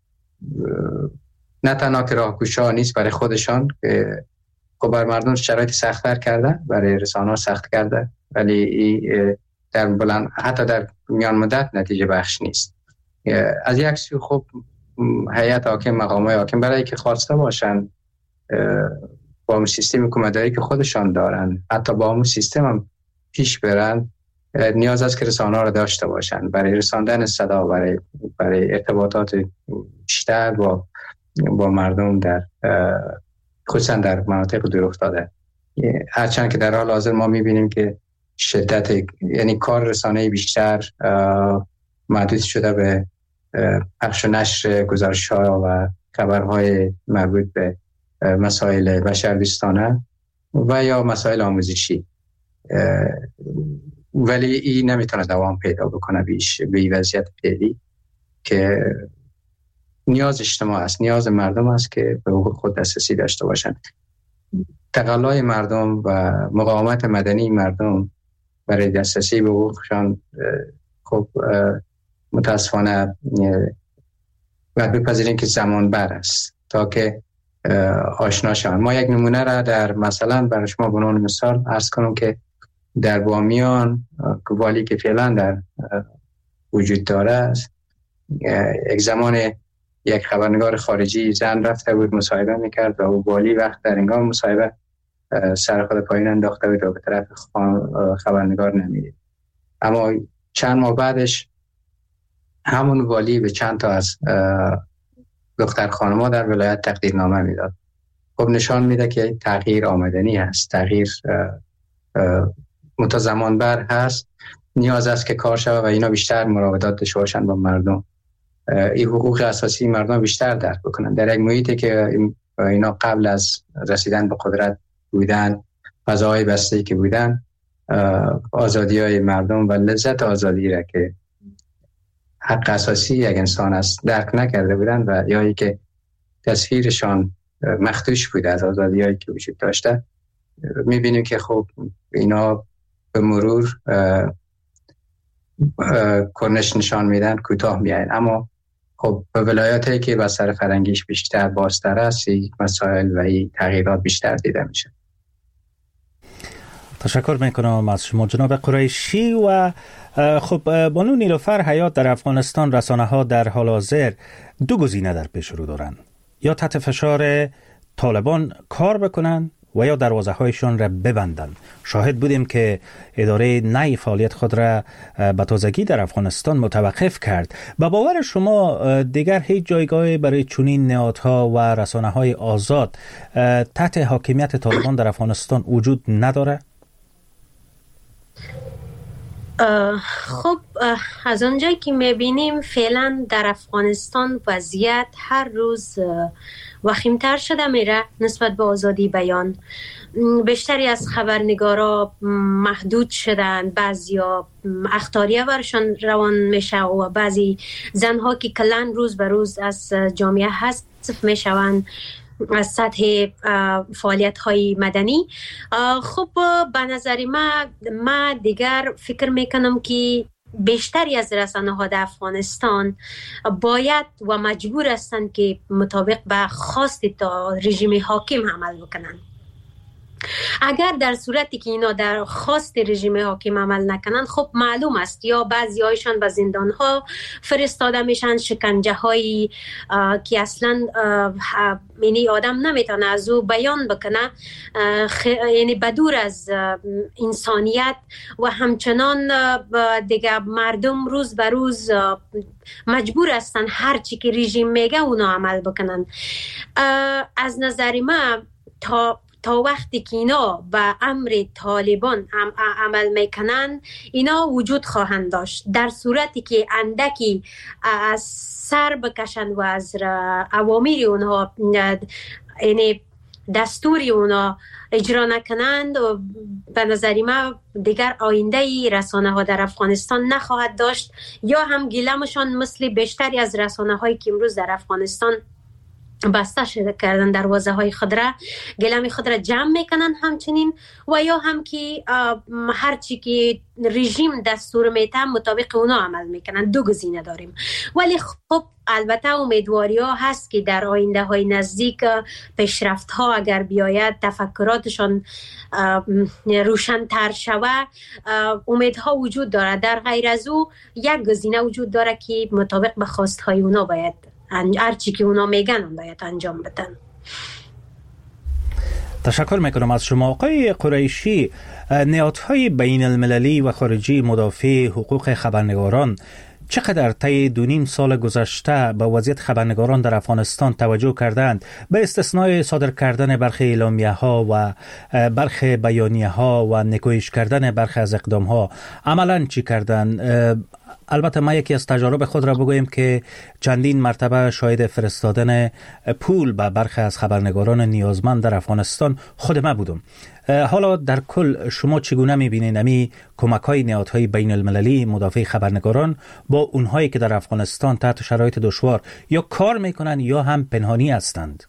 نه تنها که راهگشا نیست برای خودشان که خب بر مردم شرایط سخت‌تر کرده، برای رسانه‌ها سخت کرده، ولی در بلند حتی در میان مدت نتیجه بخش نیست. از یک سو خب هیئت حاکم، مقامات حاکم برای که خواسته باشن با اون سیستم حکومتداری که خودشان دارن، حتی با اون سیستم هم پیش برن، نیاز است که رسانه‌ها را داشته باشن برای رساندن صدا، برای برای ارتباطات بیشتر با با مردم در خصوصا در مناطق دورافتاده. هرچند که در حال حاضر ما می‌بینیم که شدت، یعنی کار رسانه بیشتر محدود شده به پخش و نشر گزارش‌ها و خبرهای مربوط به مسائل بشردوستانه و یا مسائل آموزشی، ولی این نمیتونه دوام پیدا بکنه بیش به این وضعیت فعلی که نیاز اجتماع است، نیاز مردم است که به حقوق خود دسترسی داشته باشند. تقلای مردم و مقاومت مدنی مردم برای دسترسی به حقوقشان خب متاسفانه باید بپذیریم که زمان بر است تا که آشنا شوند. ما یک نمونه را در مثلا برای شما به عنوان مثال عرض کنم که در بامیان والی که فعلا در وجود داره است، یک زمان یک خبرنگار خارجی زن رفته بود مصاحبه میکرد و والی وقت در انگام مصاحبه سر خود پایین انداخته بود و به طرف خبرنگار نمیدید. اما چند ماه بعدش همون والی به چند تا از دختر خانم‌ها در ولایت تقدیرنامه میداد. خب نشان میده که تغییر آمدنی هست، تغییر متزمان بر هست، نیاز است که کار شود و اینا بیشتر مراودات داشته باشند با مردم، این حقوق اساسی مردم بیشتر درک بکنن در یک محیطی که اینا قبل از رسیدن به قدرت بودن، فضاهای بسته‌ای که بودن، آزادی‌های مردم و لذت آزادی را که حق اساسی یک انسان است درک نکرده بودن و یا ای که تصویرشان مخدوش بوده از آزادی‌هایی که وجود داشته. می‌بینیم که خب اینا به مرور کنش نشان میدن، کوتاه میاین، اما خب به ولایاتی که بستر فرنگیش بیشتر بازتر است این مسائل و این تغییرات بیشتر دیده میشه. تشکر میکنم از شما جناب قریشی. و خب بانو نیلوفر حیات، در افغانستان رسانه ها در حال حاضر دو گزینه در پیش رو دارن، یا تحت فشار طالبان کار بکنن و یا دروازه هایشان را ببندن. شاهد بودیم که اداره نی فعالیت خود را به تازگی در افغانستان متوقف کرد. به باور شما دیگر هیچ جایگاهی برای چنین نهادها و رسانه های آزاد تحت حاکمیت طالبان در افغانستان وجود نداره؟ خب از آنجایی که میبینیم فعلا در افغانستان وضعیت هر روز وخیمتر شده میره نسبت به آزادی بیان. بیشتری از خبرنگارا محدود شدن، بعضیا اخطاریه برشان روان میشه و بعضی زنها که کلان روز به روز از جامعه حذف میشوند از سطح فعالیت های مدنی. خب به نظر ما ما دیگر فکر میکنم که بیشتری از رسانه ها در افغانستان باید و مجبور هستند که مطابق به خواست تا رژیم حاکم عمل بکنند. اگر در صورتی که اینا در خواست رژیم حاکم عمل نکنن، خب معلوم است یا بعضی هایشان به زندان ها فرستاده میشن، شکنجه هایی که اصلا یعنی آدم نمیتونه از او بیان بکنه، یعنی بدور از انسانیت. و همچنان دیگه مردم روز به روز مجبور هستن هر چی که رژیم میگه اونا عمل بکنن. از نظر ما تا تا وقتی که اینا به امر طالبان عمل میکنن اینا وجود خواهند داشت. در صورتی که اندکی از سر بکشن و از اوامر اونها یعنی دستوری اونا اجرا نکنند، به نظر ما دیگر آینده رسانه ها در افغانستان نخواهد داشت، یا هم گیلمشان مثل بیشتری از رسانه هایی که امروز در افغانستان بسته شده کردن دروازه های خود را، گلم خود را جمع میکنن همچنین، و یا هم که هرچی که رژیم دستور میته مطابق اونا عمل میکنن. دو گزینه داریم. ولی خب البته امیدواری ها هست که در آینده های نزدیک پیشرفت ها اگر بیاید، تفکراتشان روشن تر شود، امیدها وجود داره. در غیر از او یک گزینه وجود داره که مطابق به خواست های اونا باید هرچی که اونا میگن باید انجام بدن. تشکر میکنم از شما آقای قریشی. نهادهای بین المللی و خارجی مدافع حقوق خبرنگاران چقدر طی دو نیم سال گذشته به وضعیت خبرنگاران در افغانستان توجه کردند، به استثنای صادر کردن برخی اعلامیه ها و برخی بیانیه ها و نکوهش کردن برخی از اقدام ها عملا چی کردند؟ البته ما یکی از تجارب خود را بگوییم که چندین مرتبه شاهد فرستادن پول به برخی از خبرنگاران نیازمند در افغانستان خود ما بودم. حالا در کل شما چگونه می‌بینید امی کمک‌های نهادهای بین المللی مدافع خبرنگاران با اونهایی که در افغانستان تحت شرایط دشوار یا کار میکنن یا هم پنهانی هستند؟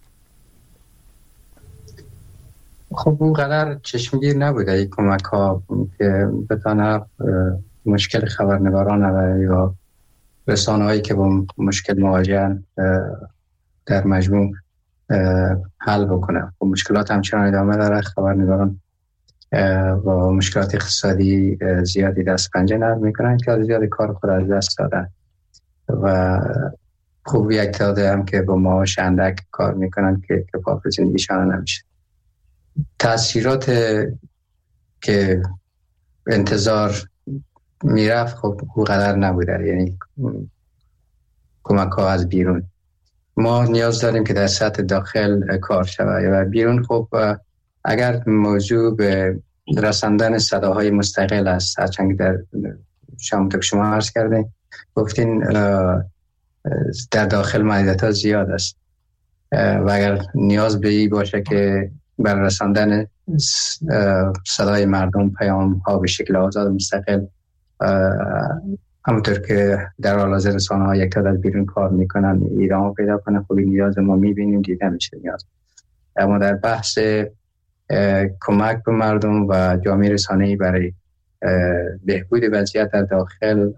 خب اونقدر چشمگیر نبوده این کمک‌ها که بتونه مشکل خبرنگاران و یا رسانه‌هایی که با مشکل مواجهن در مجموع حل بکنه. و مشکلات همچنان ادامه داره. خبرنگاران با مشکلات اقتصادی زیادی دست پنجه نرم میکنن که از زیاد کار خود از دست دادن و خوب یک تعداد هم که با معاش اندک کار میکنن که کفاف زندگیشان نمیشه. تأثیرات که انتظار میرفت خب اونقدر نبوده، یعنی کمک ها از بیرون. ما نیاز داریم که در سطح داخل کار شود و بیرون خب اگر موضوع به رساندن صداهای مستقل است، هرچند در شما که شما عرض کردین گفتین در داخل محدودیت ها زیاد است و اگر نیاز به این باشه که بر رساندن صدای مردم پیام ها به شکل آزاد مستقل، همونطور که در حال حاضر رسانه ها یک تعداد بیرون کار میکنن ایران پیدا کنن، خب نیاز ما میبینیم دیده میشه نیاز. اما در بحث کمک به مردم و جامعه رسانه‌ای برای بهبود وضعیت در داخل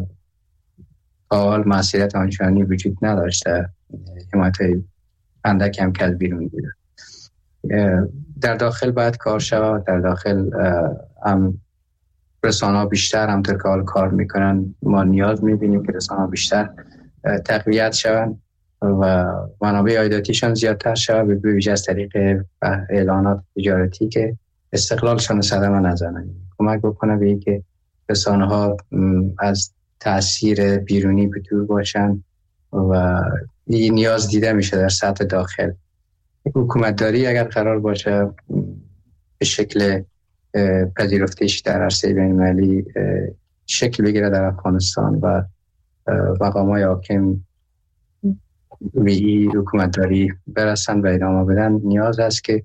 حال مسئولیت آنچنانی وجود نداشته، حمایت اندک هم که بیرون بوده. در داخل باید کار شود. در داخل هم رسانه ها بیشتر همطور که حال کار میکنن ما نیاز میبینیم که رسانه ها بیشتر تقویت شوند و منابع عایداتیشان زیادتر شود، به ویژه از طریق اعلانات تجارتی که استقلالشان صدمه نزنن، کمک بکنه به اینکه رسانه ها از تأثیر بیرونی به دور باشن و این نیاز دیده میشه در سطح داخل. حکومتداری اگر قرار باشه به شکل پذیرفتش در عرصه بین‌المللی شکل بگیره در افغانستان و مقامات حاکم به این حکومتداری برسن و ادامه بدن، نیاز است که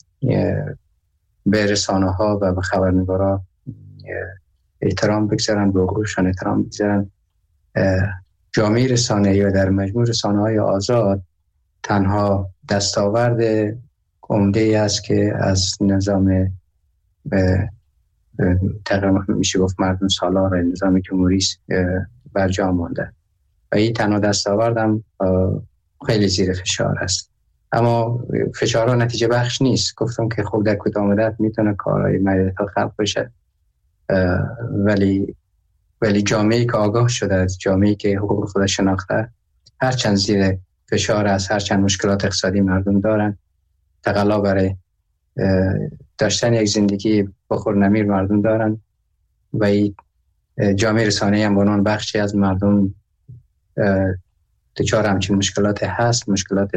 به رسانه ها و به خبرنگارا احترام بگذارن، به حقوقشان احترام بگذارن. جامعه رسانه‌ای و در مجموع رسانه های آزاد تنها دستاورد عمده است که از نظام به تقریبا میشه گفت مردم سالار نظام جمهوری برجا مانده و این تنها دستاورد هم خیلی زیر فشار است. اما فشارها نتیجه بخش نیست. گفتم که خب در کوتاه مدت میتونه کارهای محدودیت‌ها خلق بشه، ولی ولی جامعه‌ای که آگاه شده از جامعه‌ای که حقوق خودش شناخته، هر چند زیر فشار است، هر چند مشکلات اقتصادی مردم دارن، تقلا برای داشتن یک زندگی بخورنمیر مردم دارن و این جامعه رسانه‌ای هم بنان بخشی از مردم دچار همچین مشکلات هست، مشکلات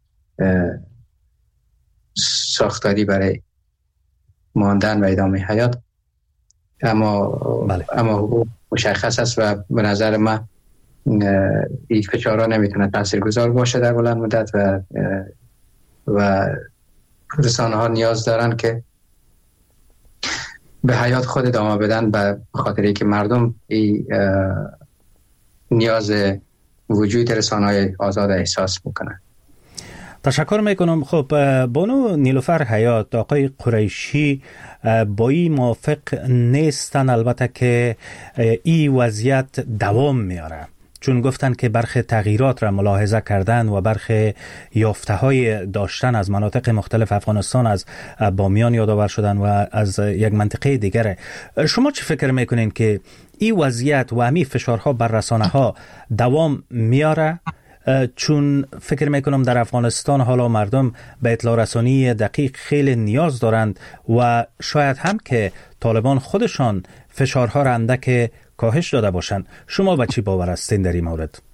ساختاری برای ماندن و ادامه حیات. اما بله. اما مشخص است و به نظر من این فشارها نمیتونه تاثیرگذار باشه در بلند مدت و و رسانه ها نیاز دارن که به حیات خود ادامه بدن به خاطر که مردم این نیاز وجود رسانه های آزاد احساس میکنن. تشکر میکنم. خب بانو نیلوفر حیات، آقای قریشی با این موافق نیستن البته که این وضعیت دوام میاره، چون گفتن که برخی تغییرات را ملاحظه کردن و برخی یافته های داشتن از مناطق مختلف افغانستان، از بامیان یادآور شدن و از یک منطقه دیگره. شما چه فکر میکنین که این وضعیت و همین فشارها بر رسانه ها دوام میاره؟ چون فکر میکنم در افغانستان حالا مردم به اطلاع رسانی دقیق خیلی نیاز دارند و شاید هم که طالبان خودشان فشارها را اندک کاهش داده باشند. شما به چی باور هستین در این مورد؟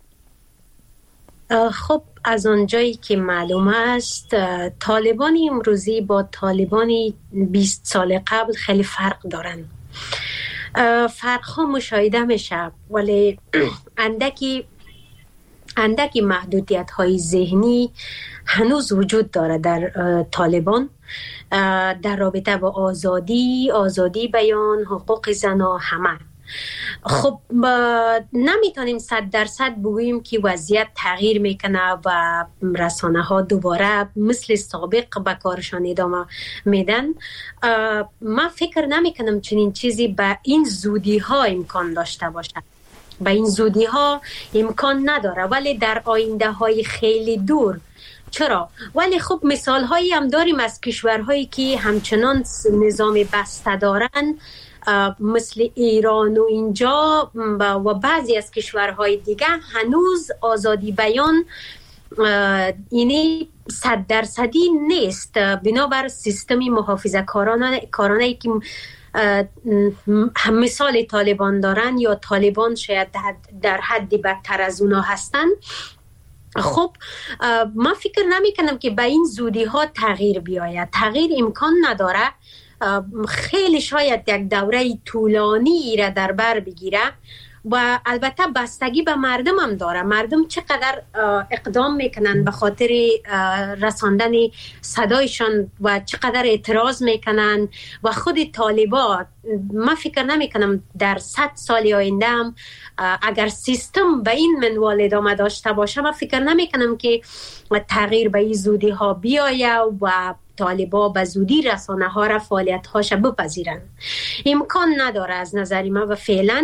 خب از آنجایی که معلوم است طالبان امروزی با طالبان بیست سال قبل خیلی فرق دارن. فرق ها مشاهده میشه، ولی اندکی اندکی محدودیت های ذهنی هنوز وجود داره در طالبان در رابطه با آزادی آزادی بیان، حقوق زنا، همه. خب نمیتونیم صد درصد بگوییم که وضعیت تغییر میکنه و رسانه ها دوباره مثل سابق به کارشان ادامه میدن. من فکر نمیکنم چنین چیزی به این زودی ها امکان داشته باشه. به این زودی ها امکان نداره، ولی در آینده های خیلی دور. چرا؟ ولی خب مثال هایی هم داریم از کشورهایی که همچنان نظام بسته دارن، مثل ایران و اینجا و بعضی از کشورهای دیگه هنوز آزادی بیان اینی صد درصدی نیست، بنابر سیستمی محافظه کارانه کارانه که مثال طالبان دارن یا طالبان شاید در حدی بدتر از اونا هستن. خب من فکر نمی کنم که به این زودی ها تغییر بیاید. تغییر امکان نداره. خیلی شاید یک دوره طولانی را در بر بگیره و البته بستگی به مردم هم داره. مردم چقدر اقدام میکنن به خاطر رساندن صدایشان و چقدر اعتراض میکنن. و خود طالبان من فکر نمیکنم در صد سال آینده هم اگر سیستم به این منوال ادامه داشته باشه، من فکر نمیکنم که تغییر به این زودی ها بیایه و طالبا به زودی رسانه ها را فعالیت هاش بپذیرن. امکان نداره از نظر من و فعلا.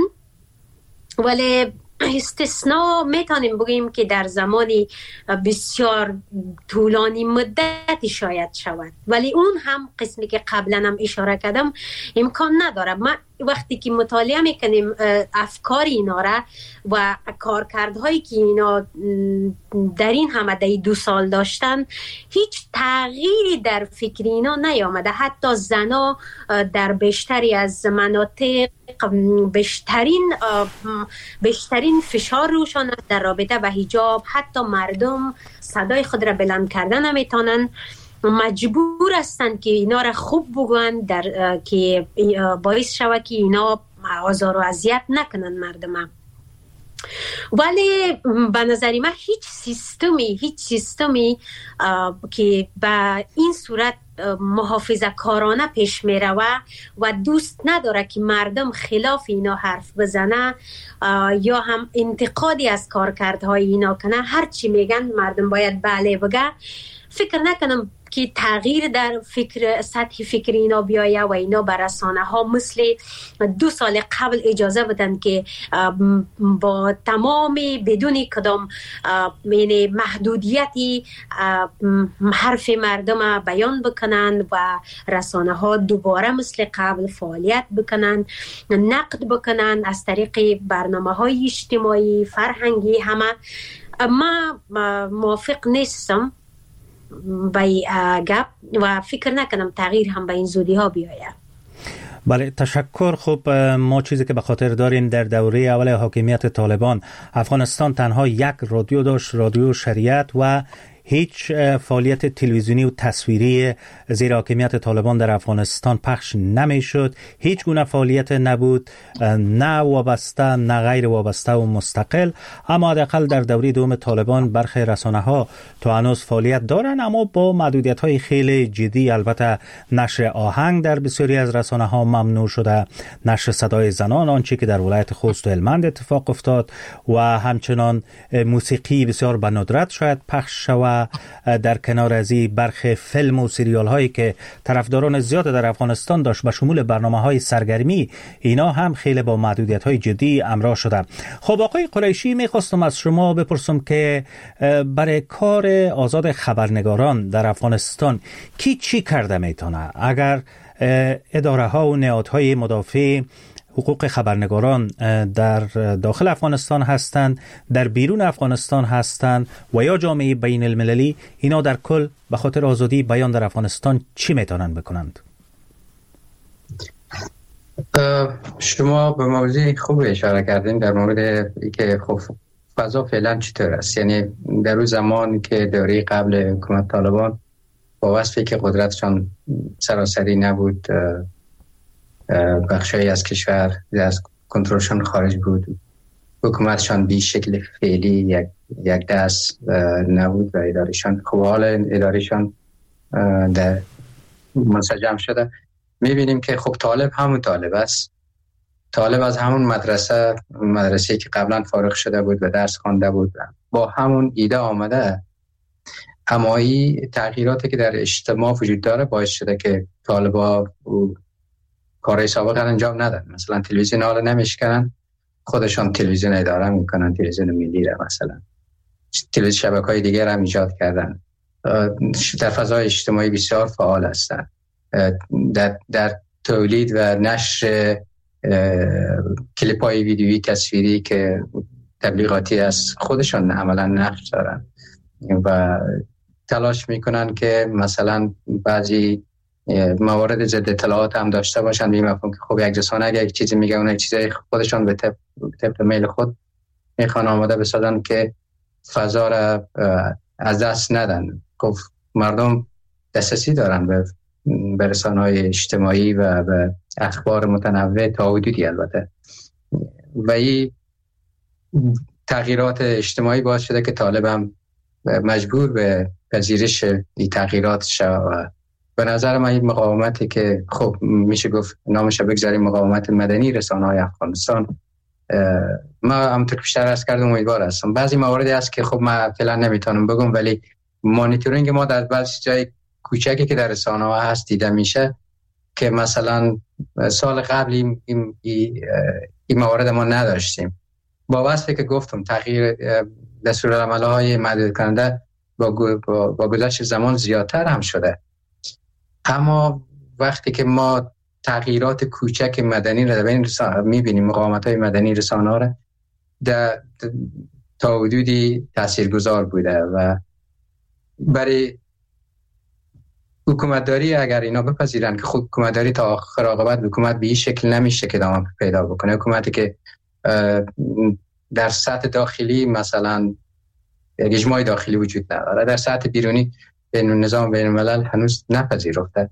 ولی استثناء میتونیم بگیم که در زمانی بسیار طولانی مدتی شاید شود، ولی اون هم قسمی که قبلا هم اشاره کردم امکان نداره. ما وقتی که مطالعه میکنیم افکار اینا را و کارکردهایی که اینا در این همه دو سال داشتن، هیچ تغییری در فکر اینا نیامده. حتی زنا در بیشتری از مناطق بیشترین بیشترین فشار روشان در رابطه با حجاب. حتی مردم صدای خود را بلند کردن نمیتونن، مجبور هستند که اینا را خوب بگوین در که باعث شود که اینا آزار و اذیت نکنن مردم. ولی به نظر من هیچ سیستمی هیچ سیستمی که به این صورت محافظه کارانه پیش می روه و دوست نداره که مردم خلاف اینا حرف بزنه یا هم انتقادی از کارکردهای اینا کنه، هرچی میگن مردم باید بله بگه. فکر نکنم که تغییر در فکر سطح فکر اینا بیایه و اینا بر رسانه ها مثل دو سال قبل اجازه بدن که با تمام بدون کدام یعنی محدودیتی حرف مردم بیان بکنن و رسانه ها دوباره مثل قبل فعالیت بکنن، نقد بکنن از طریق برنامه های اجتماعی، فرهنگی. همه ما موافق نیستم به گپ و فکر نکنم تغییر هم به این زودی ها بیاید. بله، تشکر. خب ما چیزی که به خاطر داریم در دوره اول حاکمیت طالبان افغانستان تنها یک رادیو داشت، رادیو شریعت، و هیچ فعالیت تلویزیونی و تصویری زیر حاکمیت طالبان در افغانستان پخش نمی شد. هیچ گونه فعالیت نبود، نه وابسته نه غیر وابسته و مستقل. اما حداقل در دوره دوم طالبان برخی رسانه ها تو هنوز فعالیت دارن، اما با محدودیت های خیلی جدی. البته نشر آهنگ در بسیاری از رسانه ها ممنوع شده، نشر صدای زنان، آنچه که در ولایت خوست و هلمند اتفاق افتاد، و همچنان موسیقی بسیار به ندرت شاید پخش شود. در کنار از این برخی فیلم و سریال هایی که طرفداران زیاد در افغانستان داشت به شمول برنامه های سرگرمی، اینا هم خیلی با محدودیت های جدی همراه شده. خب آقای قریشی، میخواستم از شما بپرسم که برای کار آزاد خبرنگاران در افغانستان کی چی کرده میتونه؟ اگر اداره ها و نهادهای مدافع حقوق خبرنگاران در داخل افغانستان هستند، در بیرون افغانستان هستند و یا جامعه بین المللی، اینا در کل به خاطر آزادی بیان در افغانستان چی میتونن بکنند؟ شما به موضوع خوب اشاره کردین در مورد اینکه خب فضا فعلا چطور است. یعنی در اون زمان که دوره قبل حکومت طالبان با وصفی که قدرتشان سراسری نبود، بخشایی از کشور از کنترلشان خارج بود، حکومتشان بی شکل فعلی یک یک دست نبود و ادارهشان خب حال ادارهشان در منسجم شده. میبینیم که خب طالب همون طالب است. طالب از همون مدرسه مدرسه‌ای که قبلا فارغ شده بود و درس خوانده بود با همون ایده آمده، اما این تغییراتی که در اجتماع وجود داره باعث شده که طالبا کارهای سابق انجام ندن. مثلا تلویزیون حالا نمیشکنن، خودشان تلویزیون اداره میکنن، تلویزیون ملی را مثلا تلویزیون شبکه‌های دیگر هم ایجاد کردن. در فضای اجتماعی بسیار فعال هستند. در, در تولید و نشر کلیپ‌های ویدیویی تصویری که تبلیغاتی است خودشان عملا نقش دارن و تلاش میکنن که مثلا بعضی موارد ضد اطلاعات هم داشته باشن، به این مفهوم که خب یک رسانه اگه یک چیزی میگه اون یک چیزای خودشان به طبق میل خود میخوان آماده بسازن که فضا را از دست ندن. خب مردم دسترسی دارن به به رسانه‌های اجتماعی و به اخبار متنوع تا حدودی البته، و این تغییرات اجتماعی باعث شده که طالب هم مجبور به پذیرش این تغییرات شود. به نظر من این مقاومتی که خب میشه گفت نامش بگذاریم مقاومت مدنی رسانه‌های افغانستان، ما همونطور که بیشتر عرض کردم امیدوار هستم. بعضی مواردی هست که خب من فعلا نمیتونم بگم، ولی مانیتورینگ ما در بعضی جای کوچکی که در رسانه‌ها هست دیده میشه که مثلا سال قبل این, این, این موارد ما نداشتیم. با وصفی که گفتم تغییر دستورالعمل‌های محدود کننده با, با, با گذشت زمان زیادتر هم شده، اما وقتی که ما تغییرات کوچک مدنی را بین میبینیم، مقاومت‌های مدنی رسانه‌ها را تا حدودی تاثیرگذار بوده و برای حکومتداری اگر اینا بپذیرن که خود حکومتداری تا آخر عاقبت حکومت به این شکل نمیشه که ادامه پیدا بکنه. حکومتی که در سطح داخلی مثلا اجماع داخلی وجود نداره، در سطح بیرونی بین نظام بین الملل هنوز نپذیرفته.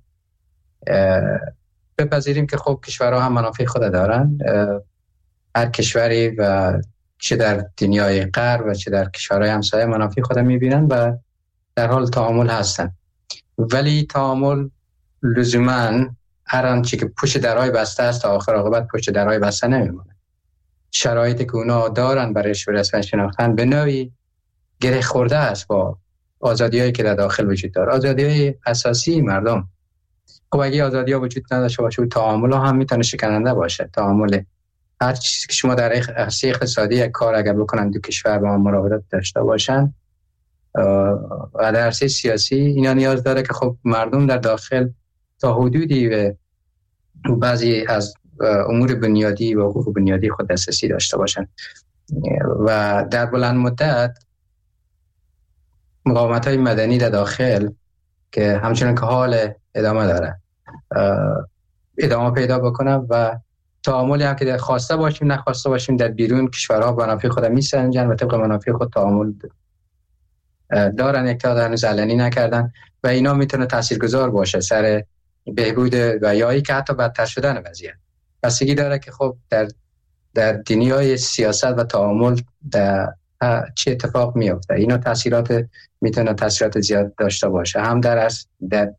بپذیریم که خب کشورها هم منافع خود دارن، هر کشوری و چه در دنیای غرب و چه در کشورهای همسایه منافع خود میبینن و در حال تعامل هستن، ولی تعامل لزوما هر آنچه که پشت درهای بسته است تا آخر عاقبت پشت درهای بسته نمیمونه. شرایطی که اونا دارن برای رسمی شناختن به نوعی گره خورده است با آزادیایی که در داخل وجود داره، آزادیهای اساسی مردم. خب اگه آزادی‌ها وجود نداشته باشه تعامل هم میتونه شکننده باشه. تعامل هر چیزی که شما در عرصه اقتصادی یک کار اگر بکنن دو کشور با هم مراودات داشته باشن و در عرصه سیاسی اینا نیاز داره که خب مردم در داخل تا حدودی به بعضی از امور بنیادی و حقوق بنیادی خود دسترسی داشته باشن و در بلند مدت مقاومت‌های مدنی در داخل که همچنان که حال ادامه داره ادامه پیدا بکنه و تعاملی هم که در خواسته باشیم نخواسته باشیم در بیرون کشورها منافع خود میسنجن و طبق منافع خود تعامل دارن. یک تا هنوز علنی نکردن و اینا میتونه تاثیرگذار باشه سر بهبود و یا ای که حتی بدتر شدن وضعیت. بستگی داره که خب در در دنیای سیاست و تعامل در چه اتفاق میفته. اینا تاثیرات میتونه تاثیرات زیاد داشته باشه، هم در در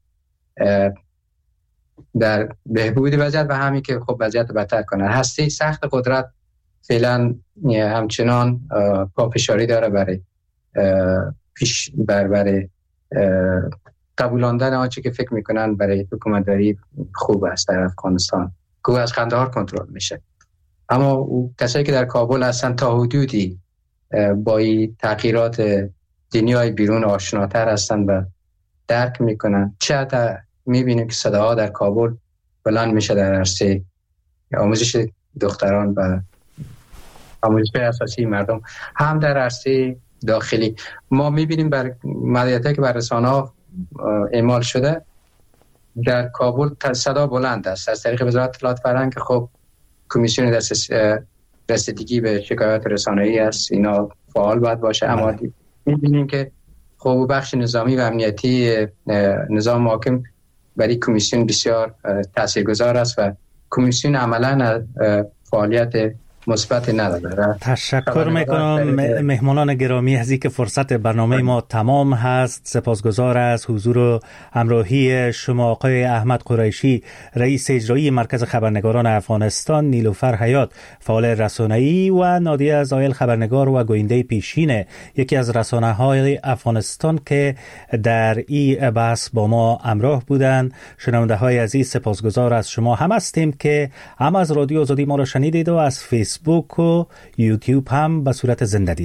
در بهبود وضعیت و همین که خب وضعیت رو بدتر کنه. هسته سخت قدرت فعلا همچنان پافشاری داره برای پیش بر برای قبولاندن آنچه که فکر میکنن برای حکومتداری خوب است در افغانستان که از قندهار کنترل میشه. اما کسایی که در کابل هستن تا حدودی با این تغییرات دنیای بیرون آشناتر هستن و درک میکنن. چه میبینیم که صداها در کابل بلند میشه در عرصه آموزش دختران و آموزش اساسی مردم، هم در عرصه داخلی. ما میبینیم بر مدیریتی که بر رسانه‌ها اعمال شده در کابل صدا بلند است از طریق وزارت اطلاعات فرهنگ. خب کمیسیون دست رسیدگی به شکایات رسانه‌ای است، اینا فعال باید باشه. اما می‌بینیم که خب بخش نظامی و امنیتی نظام حاکم برای کمیسیون بسیار تاثیرگذار است و کمیسیون عملاً فعالیت مثبت نداره. تشکر میکنم مهمانان گرامی از اینکه فرصت برنامه ما تمام هست. سپاسگزار از حضور و همراهی شما آقای احمد قریشی، رئیس اجرایی مرکز خبرنگاران افغانستان، نیلوفر حیات فعال رسانه‌ای و نادیه زایل خبرنگار و گوینده پیشین یکی از رسانه‌های افغانستان که در این بحث با ما همراه بودند. شنونده های عزیز سپاسگزار از شما هم هستیم که هم از رادیو آزادی ما را شنیدید و از فیسبوک و یوتیوب هم به صورت زنده دید.